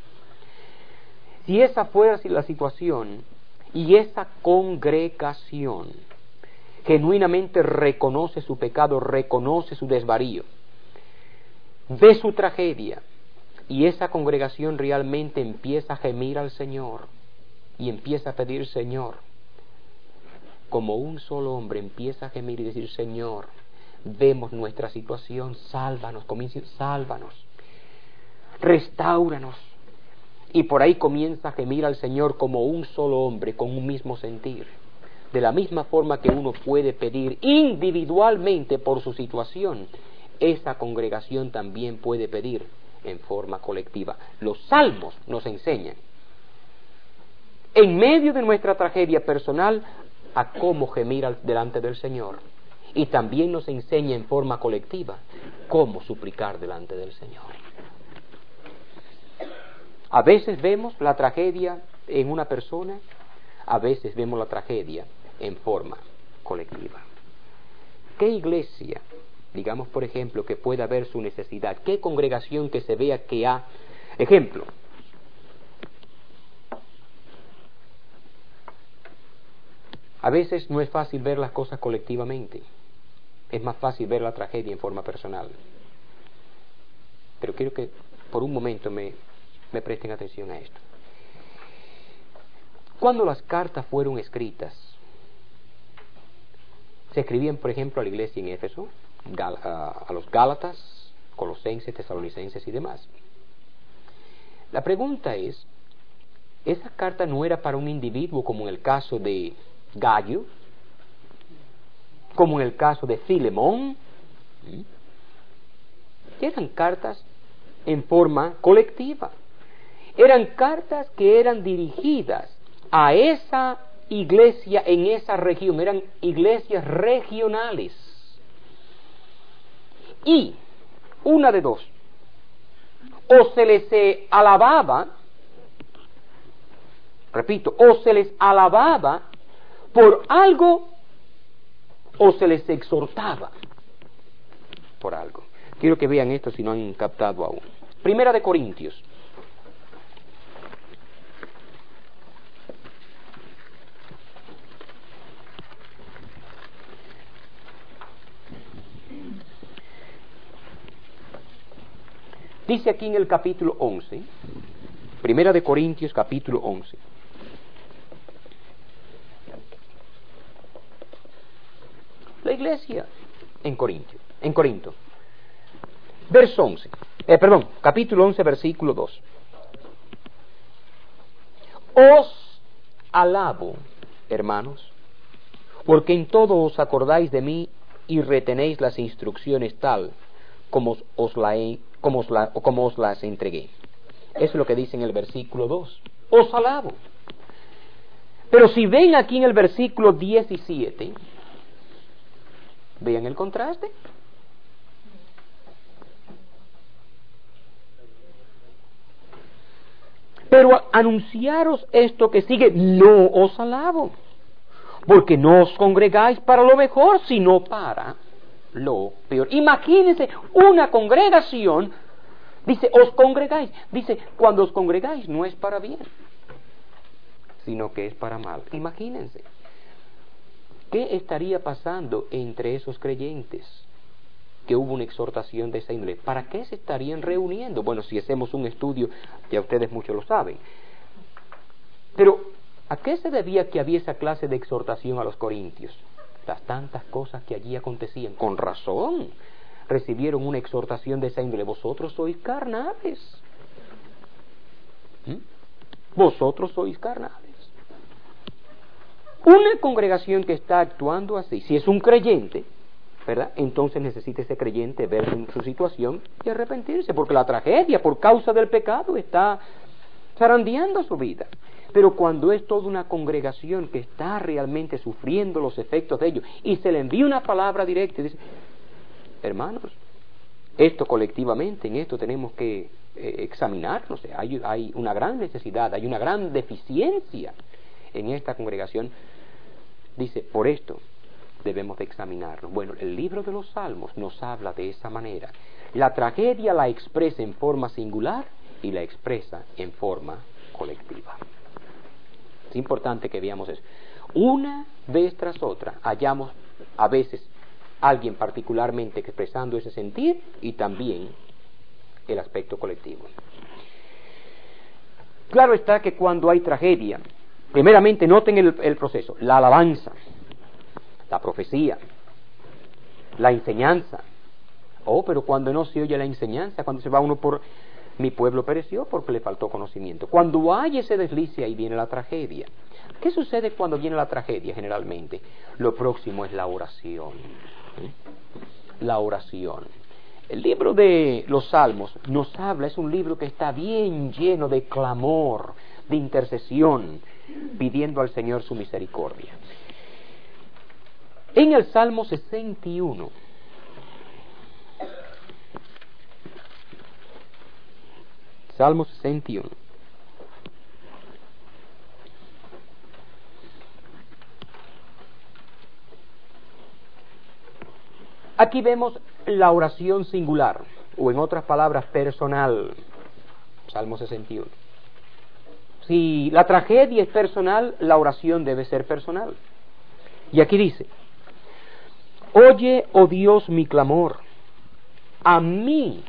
Si esa fuera la situación, y esa congregación genuinamente reconoce su pecado, reconoce su desvarío, ve su tragedia, y esa congregación realmente empieza a gemir al Señor, y empieza a pedir, Señor, como un solo hombre empieza a gemir y decir, Señor, vemos nuestra situación, sálvanos, comienza, sálvanos, restáuranos. Y por ahí comienza a gemir al Señor como un solo hombre, con un mismo sentir. De la misma forma que uno puede pedir individualmente por su situación, esa congregación también puede pedir en forma colectiva. Los salmos nos enseñan, en medio de nuestra tragedia personal, a cómo gemir al, delante del Señor. Y también nos enseña en forma colectiva cómo suplicar delante del Señor. A veces vemos la tragedia en una persona, a veces vemos la tragedia en forma colectiva. ¿Qué iglesia, digamos por ejemplo, que pueda ver su necesidad? ¿Qué congregación que se vea que ha, ejemplo, a veces no es fácil ver las cosas colectivamente, es más fácil ver la tragedia en forma personal. Pero quiero que por un momento me, me presten atención a esto. Cuando las cartas fueron escritas, se escribían, por ejemplo, a la iglesia en Éfeso, Gal, a, a los Gálatas, Colosenses, Tesalonicenses y demás. La pregunta es, ¿esa carta no era para un individuo como en el caso de Gallo, como en el caso de Filemón? Eran cartas en forma colectiva. Eran cartas que eran dirigidas a esa iglesia en esa región, eran iglesias regionales. Y una de dos, o se les eh, alababa, repito, o se les alababa por algo, o se les exhortaba por algo. Quiero que vean esto si no han captado aún. Primera de Corintios. Dice aquí en el capítulo once, Primera de Corintios capítulo once. La iglesia en Corinto, en Corinto. Verso once, eh, perdón, capítulo once, versículo dos. Os alabo, hermanos, porque en todo os acordáis de mí y retenéis las instrucciones tal como os, la he, como os, la, como os las entregué. Eso es lo que dice en el versículo dos. Os alabo. Pero si ven aquí en el versículo diecisiete, vean el contraste. Pero anunciaros esto que sigue, no os alabo, porque no os congregáis para lo mejor, sino para lo peor. Imagínense una congregación, dice, os congregáis, dice, cuando os congregáis no es para bien, sino que es para mal. Imagínense, ¿qué estaría pasando entre esos creyentes que hubo una exhortación de esa índole? ¿Para qué se estarían reuniendo? Bueno, si hacemos un estudio, ya ustedes muchos lo saben. Pero, ¿a qué se debía que había esa clase de exhortación a los corintios? Las tantas cosas que allí acontecían. Con razón, recibieron una exhortación de esa índole. Vosotros sois carnales. ¿Mm? Vosotros sois carnales. Una congregación que está actuando así, si es un creyente, ¿verdad? Entonces necesita ese creyente ver en su situación y arrepentirse, porque la tragedia por causa del pecado está zarandeando su vida. Pero cuando es toda una congregación que está realmente sufriendo los efectos de ello y se le envía una palabra directa y dice, hermanos, esto colectivamente, en esto tenemos que eh, examinarnos, hay, hay una gran necesidad, hay una gran deficiencia en esta congregación, dice, por esto debemos de examinarnos. Bueno, el libro de los Salmos nos habla de esa manera. La tragedia la expresa en forma singular y la expresa en forma colectiva. Es importante que veamos eso. Una vez tras otra hallamos a veces alguien particularmente expresando ese sentir y también el aspecto colectivo. Claro está que cuando hay tragedia, primeramente noten el, el proceso, la alabanza, la profecía, la enseñanza. Oh, pero cuando no se oye la enseñanza, cuando se va uno por mi pueblo pereció porque le faltó conocimiento. Cuando hay ese deslice, ahí viene la tragedia. ¿Qué sucede cuando viene la tragedia generalmente? Lo próximo es la oración. ¿Eh? La oración. El libro de los Salmos nos habla, es un libro que está bien lleno de clamor, de intercesión, pidiendo al Señor su misericordia. En el Salmo sesenta y uno, Salmo sesenta y uno, aquí vemos la oración singular, o en otras palabras, personal. Salmo sesenta y uno. Si la tragedia es personal, la oración debe ser personal. Y aquí dice, oye, oh Dios, mi clamor, a mí,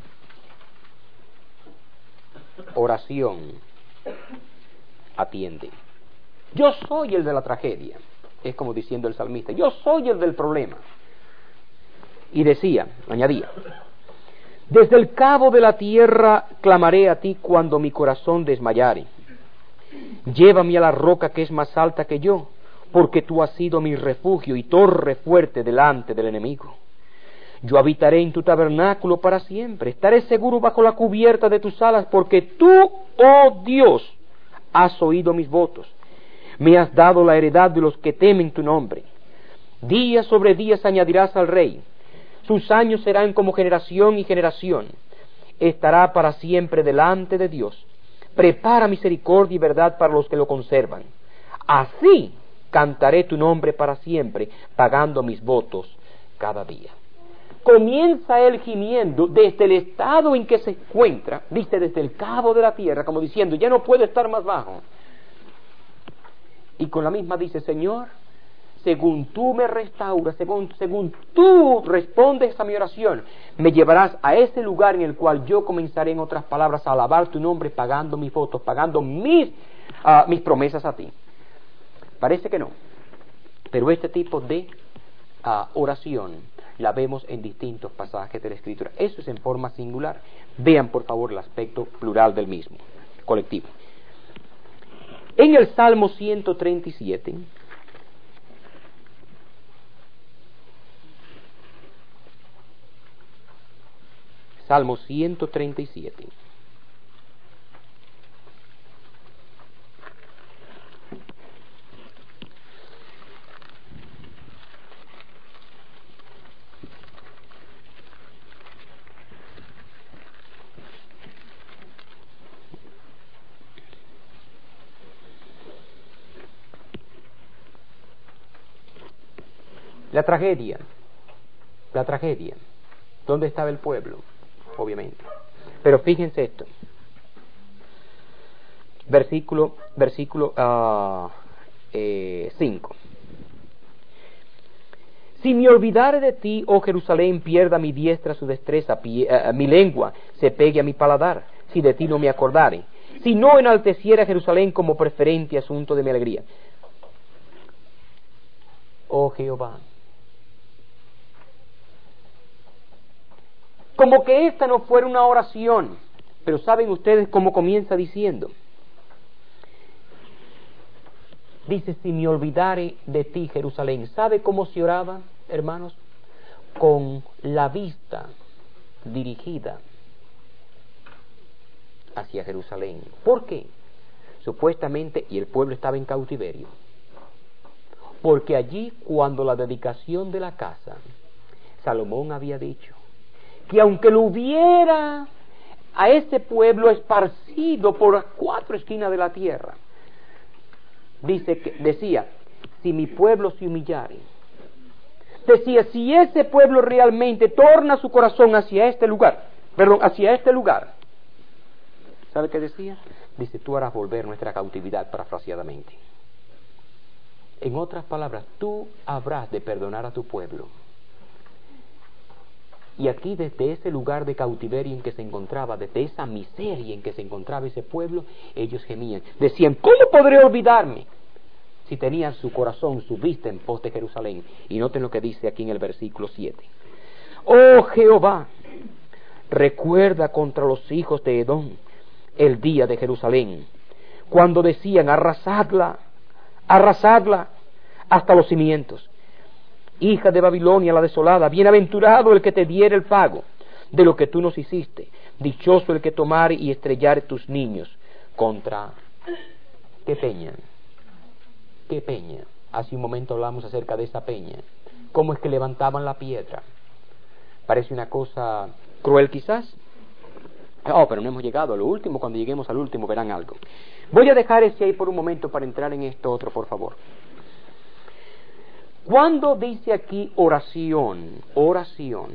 oración, atiende. Yo soy el de la tragedia, es como diciendo el salmista, yo soy el del problema. Y decía, añadía, desde el cabo de la tierra clamaré a ti cuando mi corazón desmayare. Llévame a la roca que es más alta que yo, porque tú has sido mi refugio y torre fuerte delante del enemigo. Yo habitaré en tu tabernáculo para siempre, estaré seguro bajo la cubierta de tus alas, porque tú, oh Dios, has oído mis votos, me has dado la heredad de los que temen tu nombre. Día sobre día añadirás al rey, sus años serán como generación y generación, estará para siempre delante de Dios. Prepara misericordia y verdad para los que lo conservan. Así cantaré tu nombre para siempre, pagando mis votos cada día. Comienza él gimiendo desde el estado en que se encuentra, dice, desde el cabo de la tierra, como diciendo, ya no puedo estar más bajo. Y con la misma dice, Señor, según tú me restauras, según, según tú respondes a mi oración, me llevarás a ese lugar en el cual yo comenzaré, en otras palabras, a alabar tu nombre, pagando mis votos, pagando mis, uh, mis promesas a ti. Parece que no, pero este tipo de uh, oración la vemos en distintos pasajes de la Escritura. Eso es en forma singular. Vean, por favor, el aspecto plural del mismo, colectivo. En el Salmo ciento treinta y siete, Salmo ciento treinta y siete. La tragedia, la tragedia. ¿Dónde estaba el pueblo? Obviamente. Pero fíjense esto. Versículo, versículo uh, eh, cinco. Si me olvidare de ti, oh Jerusalén, pierda mi diestra su destreza, pie, uh, mi lengua se pegue a mi paladar, si de ti no me acordare. Si no enalteciera Jerusalén como preferente asunto de mi alegría. Oh Jehová. Como que esta no fuera una oración, pero ¿saben ustedes cómo comienza diciendo? Dice, si me olvidare de ti, Jerusalén. ¿Sabe cómo se oraba, hermanos? Con la vista dirigida hacia Jerusalén. ¿Por qué? Supuestamente, y el pueblo estaba en cautiverio, porque allí, cuando la dedicación de la casa, Salomón había dicho que aunque lo hubiera a este pueblo esparcido por las cuatro esquinas de la tierra, dice que, decía, si mi pueblo se humillare, decía, si ese pueblo realmente torna su corazón hacia este lugar, perdón, hacia este lugar, ¿sabe qué decía? Dice, tú harás volver nuestra cautividad, parafraseadamente. En otras palabras, tú habrás de perdonar a tu pueblo. Y aquí, desde ese lugar de cautiverio en que se encontraba, desde esa miseria en que se encontraba ese pueblo, ellos gemían. Decían, ¿cómo podré olvidarme? Si tenían su corazón, su vista en pos de Jerusalén. Y noten lo que dice aquí en el versículo siete. Oh Jehová, recuerda contra los hijos de Edom el día de Jerusalén, cuando decían, arrasadla, arrasadla hasta los cimientos. Hija de Babilonia la desolada, bienaventurado el que te diere el pago de lo que tú nos hiciste, dichoso el que tomare y estrellare tus niños contra... ¿Qué peña? ¿Qué peña? Hace un momento hablamos acerca de esa peña. ¿Cómo es que levantaban la piedra? Parece una cosa cruel quizás. Oh, pero no hemos llegado a lo último. Cuando lleguemos al último verán algo. Voy a dejar ese ahí por un momento para entrar en esto otro, por favor. Cuando dice aquí oración, oración,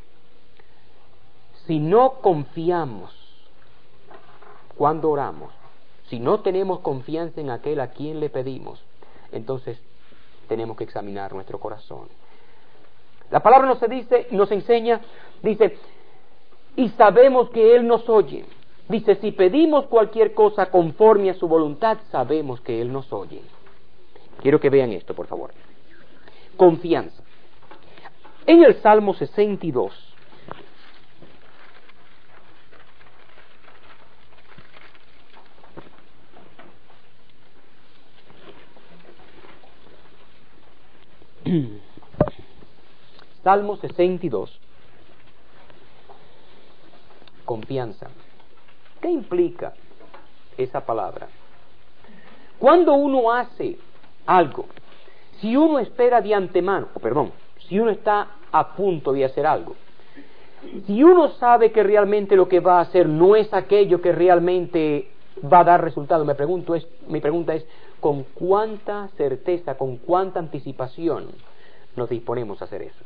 si no confiamos, cuando oramos, si no tenemos confianza en aquel a quien le pedimos, entonces tenemos que examinar nuestro corazón. La palabra nos dice, nos enseña, dice, y sabemos que Él nos oye. Dice, si pedimos cualquier cosa conforme a su voluntad, sabemos que Él nos oye. Quiero que vean esto, por favor. Confianza. En el Salmo sesenta y dos, Salmo sesenta y dos, confianza. ¿Qué implica esa palabra? Cuando uno hace algo, si uno espera de antemano, o perdón, si uno está a punto de hacer algo, si uno sabe que realmente lo que va a hacer no es aquello que realmente va a dar resultado, me pregunto es, mi pregunta es, ¿con cuánta certeza, con cuánta anticipación nos disponemos a hacer eso?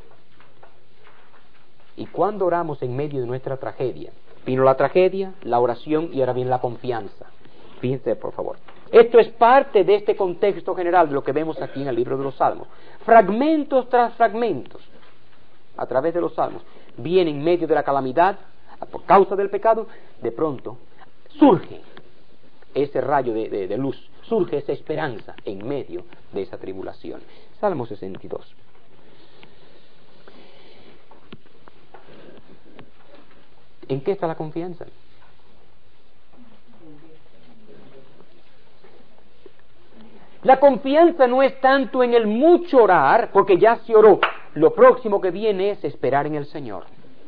Y cuando oramos en medio de nuestra tragedia, vino la tragedia, la oración y ahora viene la confianza. Fíjense, por favor. Esto es parte de este contexto general de lo que vemos aquí en el libro de los Salmos. Fragmentos tras fragmentos, a través de los Salmos, vienen en medio de la calamidad, por causa del pecado, de pronto surge ese rayo de, de, de luz, surge esa esperanza en medio de esa tribulación. Salmo sesenta y dos. ¿En qué está la confianza? La confianza no es tanto en el mucho orar, porque ya se oró. Lo próximo que viene es esperar en el Señor.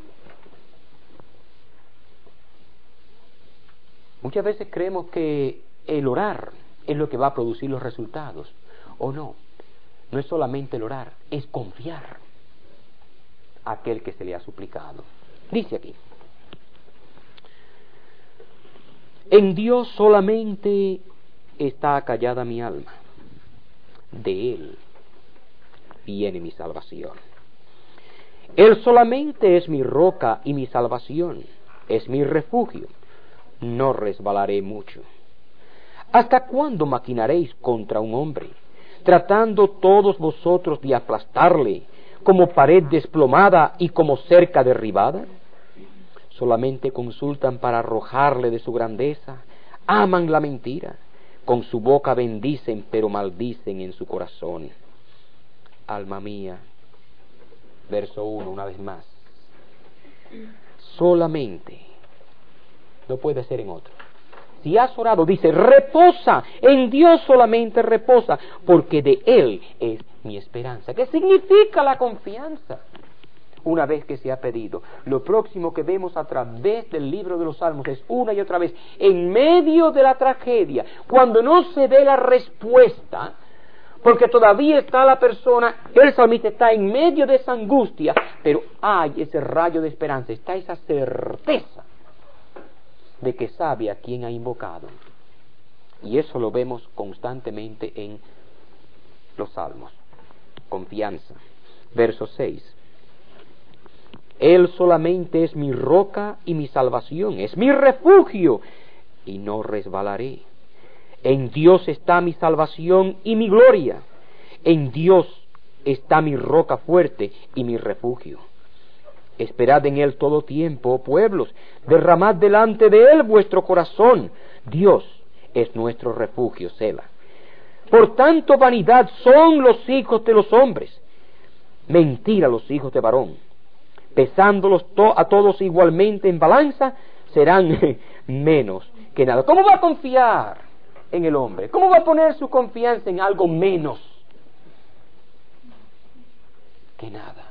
Muchas veces creemos que el orar es lo que va a producir los resultados. O no, no es solamente el orar, es confiar a aquel que se le ha suplicado. Dice aquí: en Dios solamente está callada mi alma, de Él viene mi salvación. Él solamente es mi roca y mi salvación, es mi refugio, no resbalaré mucho. ¿Hasta cuándo maquinaréis contra un hombre, tratando todos vosotros de aplastarle, como pared desplomada y como cerca derribada? Solamente consultan para arrojarle de su grandeza, aman la mentira, con su boca bendicen, pero maldicen en su corazón. Alma mía, verso uno, una vez más, solamente, no puede ser en otro. Si has orado, dice, reposa, en Dios solamente reposa, porque de Él es mi esperanza. ¿Qué significa la confianza? Una vez que se ha pedido, lo próximo que vemos a través del libro de los Salmos es una y otra vez, en medio de la tragedia, cuando no se ve la respuesta, porque todavía está la persona, el salmista está en medio de esa angustia, pero hay ese rayo de esperanza, está esa certeza de que sabe a quién ha invocado. Y eso lo vemos constantemente en los Salmos. Confianza. Verso seis. Él solamente es mi roca y mi salvación, es mi refugio, y no resbalaré. En Dios está mi salvación y mi gloria. En Dios está mi roca fuerte y mi refugio. Esperad en Él todo tiempo, oh pueblos, derramad delante de Él vuestro corazón. Dios es nuestro refugio, Sela. Por tanto, vanidad son los hijos de los hombres, mentira los hijos de varón. Pesándolos to- a todos igualmente en balanza, serán menos que nada. ¿Cómo va a confiar en el hombre? ¿Cómo va a poner su confianza en algo menos que nada?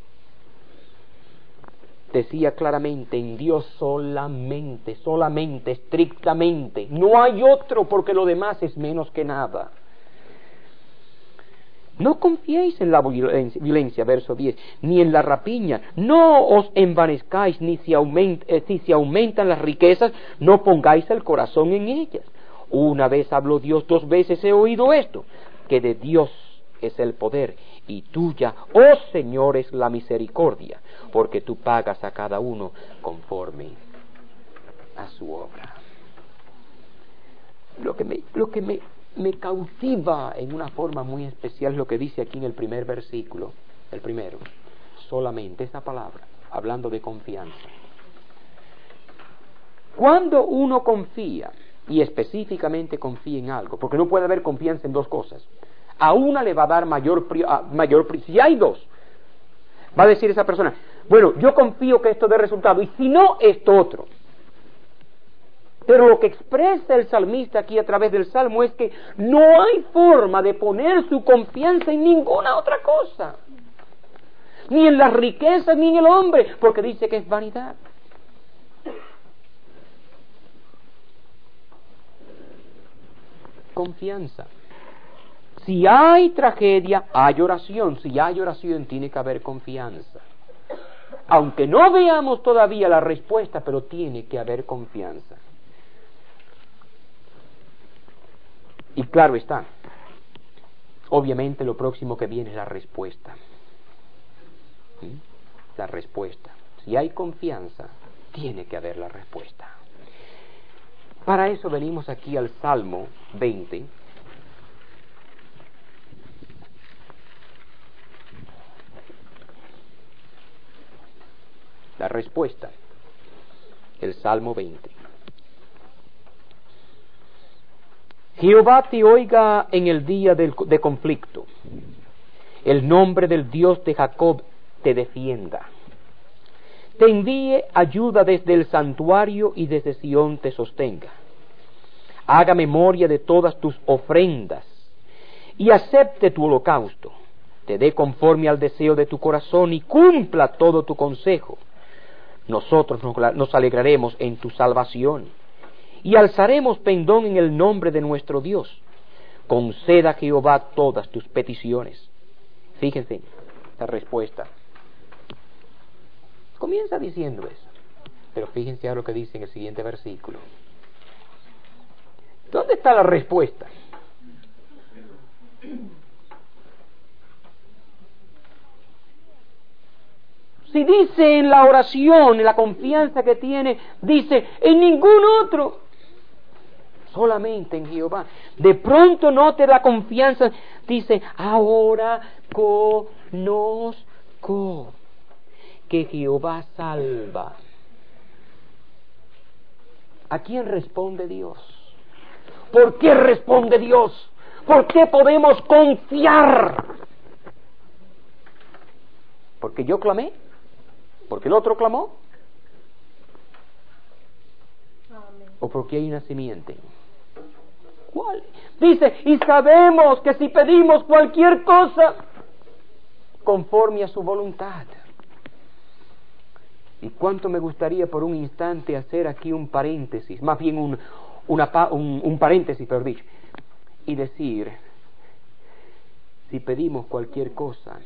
Decía claramente, en Dios solamente, solamente, estrictamente. No hay otro, porque lo demás es menos que nada. No confiéis en la violencia, violencia, verso diez, ni en la rapiña. No os envanezcáis, ni si, aument, eh, si se aumentan las riquezas, no pongáis el corazón en ellas. Una vez habló Dios, dos veces he oído esto, que de Dios es el poder, y tuya, oh Señor, es la misericordia, porque tú pagas a cada uno conforme a su obra. Lo que me, lo que me, me cautiva en una forma muy especial es lo que dice aquí en el primer versículo, el primero, solamente esa palabra, hablando de confianza. Cuando uno confía, y específicamente confía en algo, porque no puede haber confianza en dos cosas, a una le va a dar mayor, mayor, si hay dos, va a decir esa persona, bueno, yo confío que esto dé resultado, y si no, esto otro. Pero lo que expresa el salmista aquí a través del Salmo es que no hay forma de poner su confianza en ninguna otra cosa, ni en las riquezas, ni en el hombre, porque dice que es vanidad. Confianza. Si hay tragedia, hay oración. Si hay oración, tiene que haber confianza. Aunque no veamos todavía la respuesta, pero tiene que haber confianza. Y claro está, obviamente lo próximo que viene es la respuesta. ¿Mm? La respuesta. Si hay confianza, tiene que haber la respuesta. Para eso venimos aquí al Salmo veinte. La respuesta, el Salmo veinte. Jehová te oiga en el día del, de conflicto. El nombre del Dios de Jacob te defienda. Te envíe ayuda desde el santuario y desde Sión te sostenga. Haga memoria de todas tus ofrendas y acepte tu holocausto. Te dé conforme al deseo de tu corazón y cumpla todo tu consejo. Nosotros nos alegraremos en tu salvación y alzaremos pendón en el nombre de nuestro Dios. Conceda a Jehová todas tus peticiones. Fíjense la respuesta. Comienza diciendo eso, pero fíjense ahora lo que dice en el siguiente versículo. ¿Dónde está la respuesta? Si dice en la oración, en la confianza que tiene, dice en ningún otro, solamente en Jehová. De pronto note la confianza, dice, ahora conozco que Jehová salva. ¿A quién responde Dios? ¿Por qué responde Dios? ¿Por qué podemos confiar? ¿Porque yo clamé? ¿Porque el otro clamó? Amén. ¿O porque hay una simiente? ¿Cuál? Dice, y sabemos que si pedimos cualquier cosa conforme a su voluntad. Y cuánto me gustaría por un instante hacer aquí un paréntesis, más bien un, una, un, un paréntesis, peor dicho, y decir, si pedimos cualquier cosa,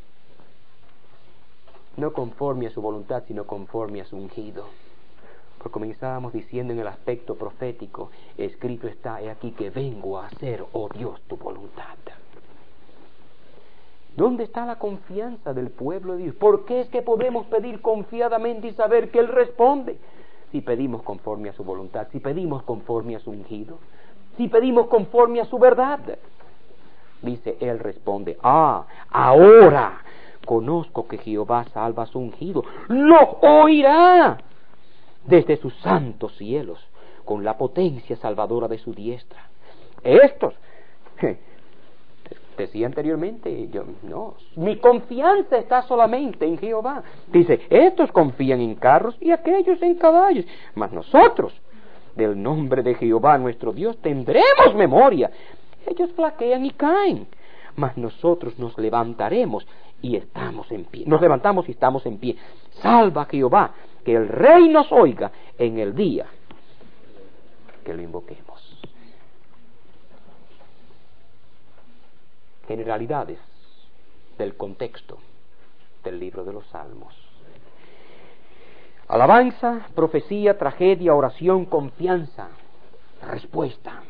no conforme a su voluntad, sino conforme a su ungido. Porque comenzábamos diciendo en el aspecto profético, escrito está, he aquí que vengo a hacer, oh Dios, tu voluntad. ¿Dónde está la confianza del pueblo de Dios? ¿Por qué es que podemos pedir confiadamente y saber que Él responde? Si pedimos conforme a su voluntad, si pedimos conforme a su ungido, si pedimos conforme a su verdad. Dice, Él responde, ah, ahora conozco que Jehová salva a su ungido, lo oirá desde sus santos cielos, con la potencia salvadora de su diestra. Estos, decía anteriormente, yo, no, mi confianza está solamente en Jehová. Dice, estos confían en carros y aquellos en caballos, mas nosotros, del nombre de Jehová nuestro Dios, tendremos memoria. Ellos flaquean y caen, mas nosotros nos levantaremos y estamos en pie. Nos levantamos y estamos en pie. Salva Jehová, que el Rey nos oiga en el día que lo invoquemos. Generalidades del contexto del libro de los Salmos. Alabanza, profecía, tragedia, oración, confianza, respuesta.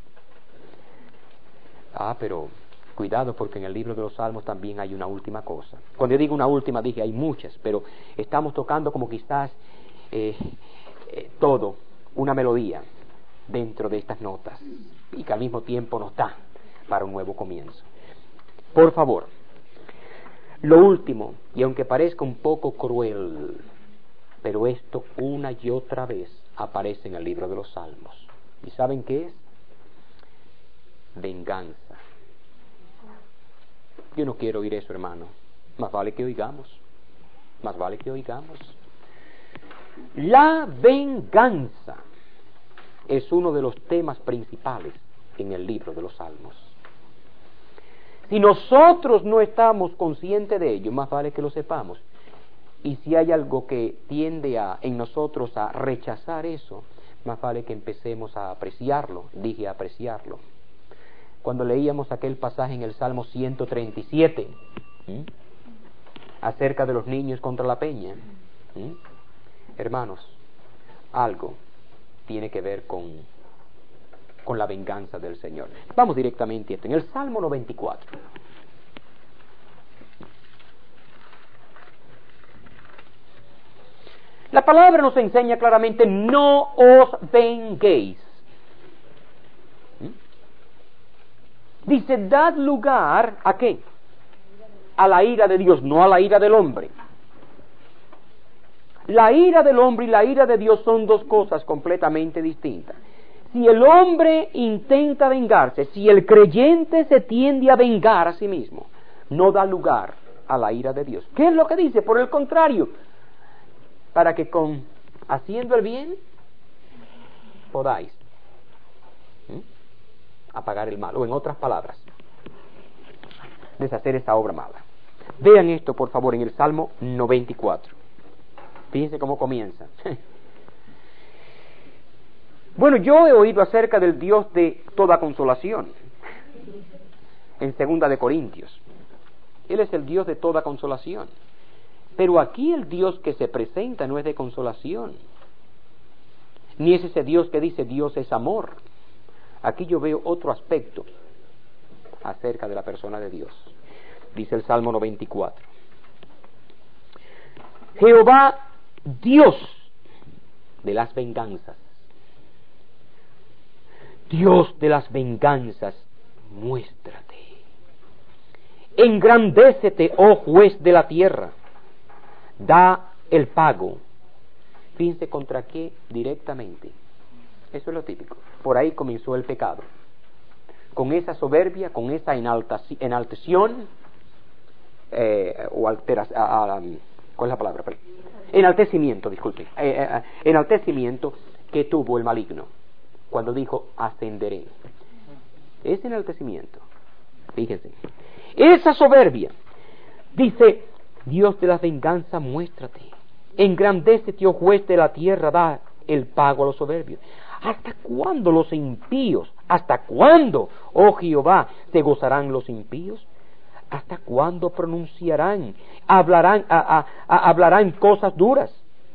Ah, pero cuidado, porque en el libro de los Salmos también hay una última cosa. Cuando yo digo una última, dije hay muchas, pero estamos tocando como quizás eh, eh, todo, una melodía dentro de estas notas, y que al mismo tiempo nos da para un nuevo comienzo. Por favor, lo último, y aunque parezca un poco cruel, pero esto una y otra vez aparece en el libro de los Salmos. ¿Y saben qué es? Venganza. Yo no quiero oír eso, hermano. Más vale que oigamos. Más vale que oigamos. La venganza es uno de los temas principales en el libro de los Salmos. Si nosotros no estamos conscientes de ello, más vale que lo sepamos. Y si hay algo que tiende a, en nosotros a rechazar eso, más vale que empecemos a apreciarlo. Dije apreciarlo. Cuando leíamos aquel pasaje en el Salmo ciento treinta y siete, ¿sí?, acerca de los niños contra la peña, ¿sí?, hermanos, algo tiene que ver con, con la venganza del Señor. Vamos directamente a esto, en el Salmo noventa y cuatro. La palabra nos enseña claramente: no os venguéis. ¿Mm? Dice: dad lugar ¿a qué? A la ira de Dios, no a la ira del hombre. La ira del hombre y la ira de Dios son dos cosas completamente distintas. Si el hombre intenta vengarse, si el creyente se tiende a vengar a sí mismo, no da lugar a la ira de Dios. ¿Qué es lo que dice? Por el contrario, para que con haciendo el bien podáis ¿sí? apagar el mal, o en otras palabras, deshacer esa obra mala. Vean esto, por favor, en el Salmo noventa y cuatro. Fíjense cómo comienza. Bueno, yo he oído acerca del Dios de toda consolación, en segunda de Corintios. Él es el Dios de toda consolación. Pero aquí el Dios que se presenta no es de consolación, ni es ese Dios que dice Dios es amor. Aquí yo veo otro aspecto acerca de la persona de Dios. Dice el Salmo noventa y cuatro: Jehová, Dios de las venganzas, Dios de las venganzas, muéstrate. Engrandécete, oh juez de la tierra. Da el pago. Fíjense contra qué directamente. Eso es lo típico. Por ahí comenzó el pecado. Con esa soberbia, con esa enalteción, eh, o alteración, uh, ¿cuál es la palabra? Enaltecimiento, disculpe. Eh, eh, enaltecimiento que tuvo el maligno cuando dijo: ascenderé. Ese enaltecimiento, fíjense, esa soberbia, dice: Dios de la venganza, muéstrate. Engrandécete, oh juez de la tierra, da el pago a los soberbios. ¿Hasta cuándo los impíos? ¿Hasta cuándo, oh Jehová, se gozarán los impíos? ¿Hasta cuándo pronunciarán, hablarán, a, a, a, hablarán cosas duras?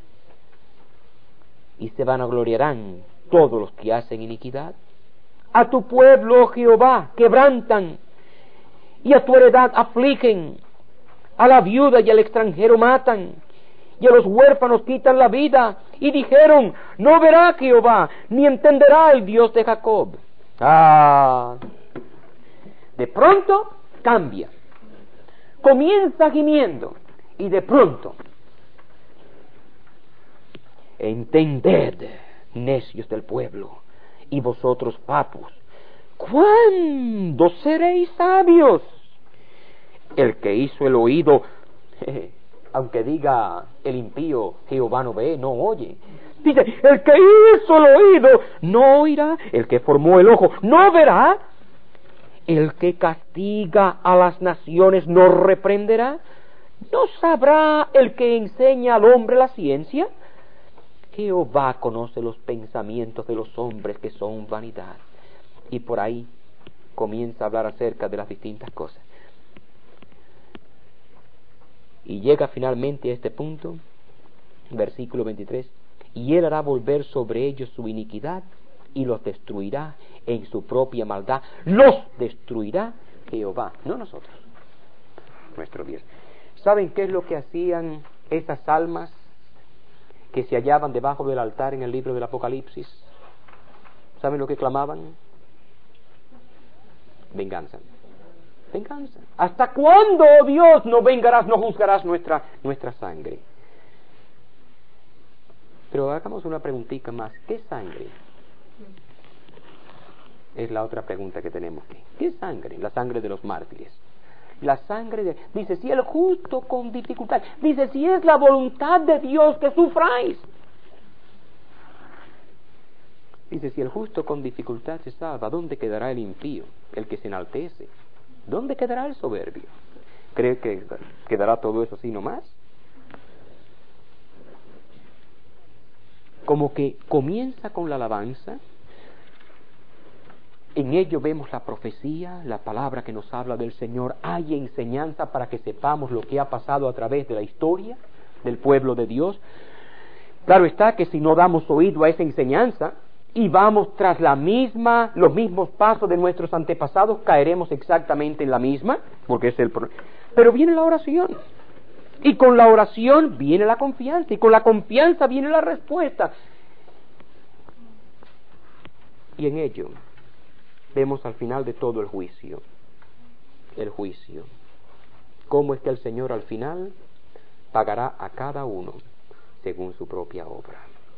Y se vanagloriarán todos los que hacen iniquidad. A tu pueblo, oh Jehová, quebrantan, y a tu heredad afligen. A la viuda y al extranjero matan, y a los huérfanos quitan la vida. Y dijeron: no verá Jehová, ni entenderá el Dios de Jacob. Ah, de pronto cambia. Comienza gimiendo, y de pronto: entended, necios del pueblo, y vosotros papos, ¿cuándo seréis sabios? El que hizo el oído, aunque diga el impío, Jehová no ve, no oye. Dice: el que hizo el oído no oirá, el que formó el ojo no verá, el que castiga a las naciones no reprenderá, no sabrá el que enseña al hombre la ciencia. Jehová conoce los pensamientos de los hombres, que son vanidad. Y por ahí comienza a hablar acerca de las distintas cosas. Y llega finalmente a este punto, versículo veintitrés: y él hará volver sobre ellos su iniquidad, y los destruirá en su propia maldad. Los destruirá Jehová, no nosotros, nuestro Dios. ¿Saben qué es lo que hacían esas almas que se hallaban debajo del altar en el libro del Apocalipsis? ¿Saben lo que clamaban? Venganza. Venganza. ¿Hasta cuándo, oh Dios, no vengarás, no juzgarás nuestra, nuestra sangre? Pero hagamos una preguntita más. ¿Qué sangre? Es la otra pregunta que tenemos aquí. ¿Qué sangre? La sangre de los mártires. La sangre de... Dice: si el justo con dificultad. Dice: si es la voluntad de Dios que sufráis. Dice: si el justo con dificultad se salva, ¿dónde quedará el impío, el que se enaltece? ¿Dónde quedará el soberbio? ¿Cree que quedará todo eso así nomás? Como que comienza con la alabanza. En ello vemos la profecía, la palabra que nos habla del Señor. Hay enseñanza para que sepamos lo que ha pasado a través de la historia del pueblo de Dios. Claro está que si no damos oído a esa enseñanza y vamos tras la misma, los mismos pasos de nuestros antepasados, caeremos exactamente en la misma, porque es el problema. Pero viene la oración. Y con la oración viene la confianza, y con la confianza viene la respuesta. Y en ello vemos al final de todo el juicio, el juicio. ¿Cómo es que el Señor al final pagará a cada uno según su propia obra?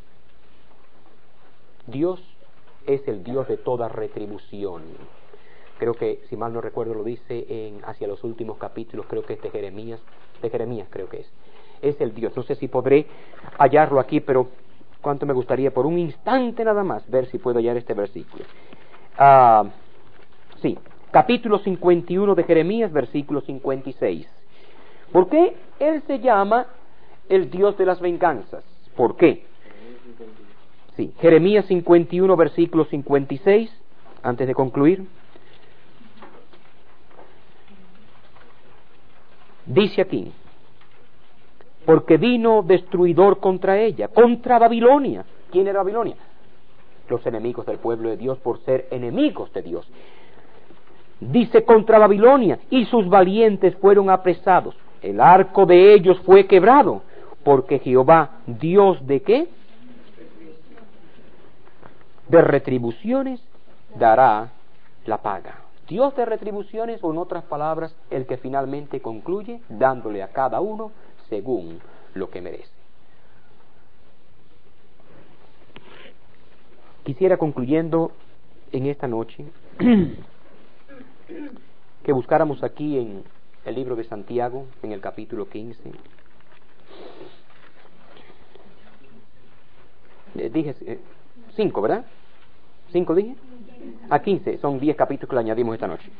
Dios es el Dios de toda retribución. Creo que, si mal no recuerdo, lo dice en hacia los últimos capítulos, creo que es de Jeremías, de Jeremías creo que es. Es el Dios. No sé si podré hallarlo aquí, pero cuánto me gustaría por un instante nada más ver si puedo hallar este versículo. Ah, sí, capítulo cincuenta y uno de Jeremías, versículo cincuenta y seis. ¿Por qué Él se llama el Dios de las venganzas? ¿Por qué? Sí, Jeremías cincuenta y uno, versículo cincuenta y seis, antes de concluir. Dice aquí: porque vino destruidor contra ella, contra Babilonia. ¿Quién era Babilonia? Los enemigos del pueblo de Dios por ser enemigos de Dios. Dice contra Babilonia, y sus valientes fueron apresados. El arco de ellos fue quebrado, porque Jehová, Dios de qué? De retribuciones dará la paga. Dios de retribuciones, o en otras palabras, el que finalmente concluye dándole a cada uno según lo que merece. Quisiera, concluyendo en esta noche, que buscáramos aquí en el libro de Santiago, en el capítulo quince. Eh, dije eh, cinco, ¿verdad? ¿Cinco dije? A quince, son diez capítulos que le añadimos esta noche.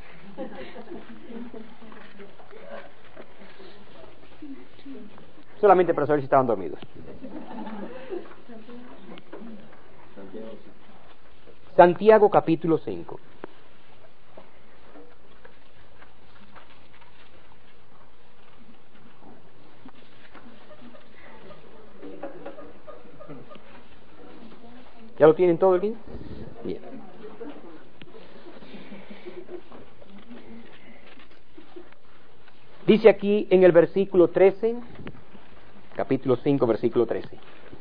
Solamente para saber si estaban dormidos. Santiago capítulo cinco. ¿Ya lo tienen todo aquí? Bien. Dice aquí en el versículo trece, capítulo cinco, versículo trece.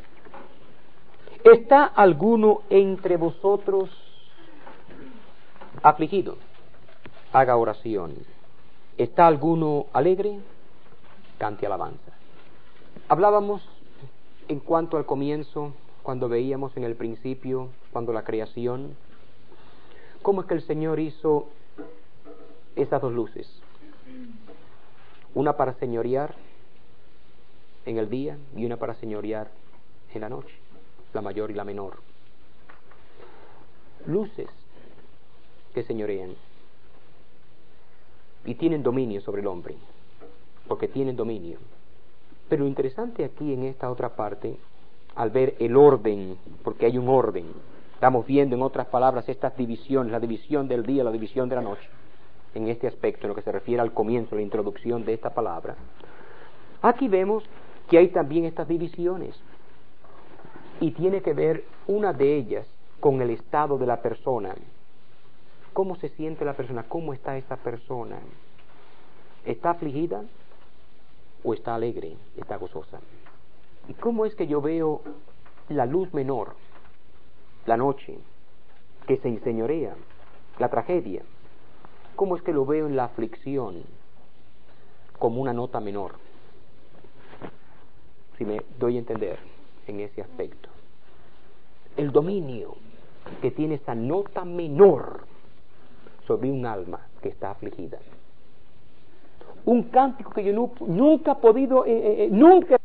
¿Está alguno entre vosotros afligido? Haga oración. ¿Está alguno alegre? Cante alabanza. Hablábamos en cuanto al comienzo, cuando veíamos en el principio, cuando la creación, cómo es que el Señor hizo esas dos luces. Una para señorear en el día y una para señorear en la noche, la mayor y la menor. Luces que señorean y tienen dominio sobre el hombre, porque tienen dominio. Pero lo interesante aquí en esta otra parte, al ver el orden, porque hay un orden, estamos viendo en otras palabras estas divisiones, la división del día, la división de la noche, en este aspecto, en lo que se refiere al comienzo, la introducción de esta palabra. Aquí vemos que hay también estas divisiones, y tiene que ver una de ellas con el estado de la persona. ¿Cómo se siente la persona? ¿Cómo está esta persona? ¿Está afligida o está alegre? ¿Está gozosa? ¿Y cómo es que yo veo la luz menor, la noche, que se enseñorea, la tragedia? ¿Cómo es que lo veo en la aflicción como una nota menor? Si me doy a entender en ese aspecto. El dominio que tiene esa nota menor sobre un alma que está afligida. Un cántico que yo no, nunca he podido, eh, eh, nunca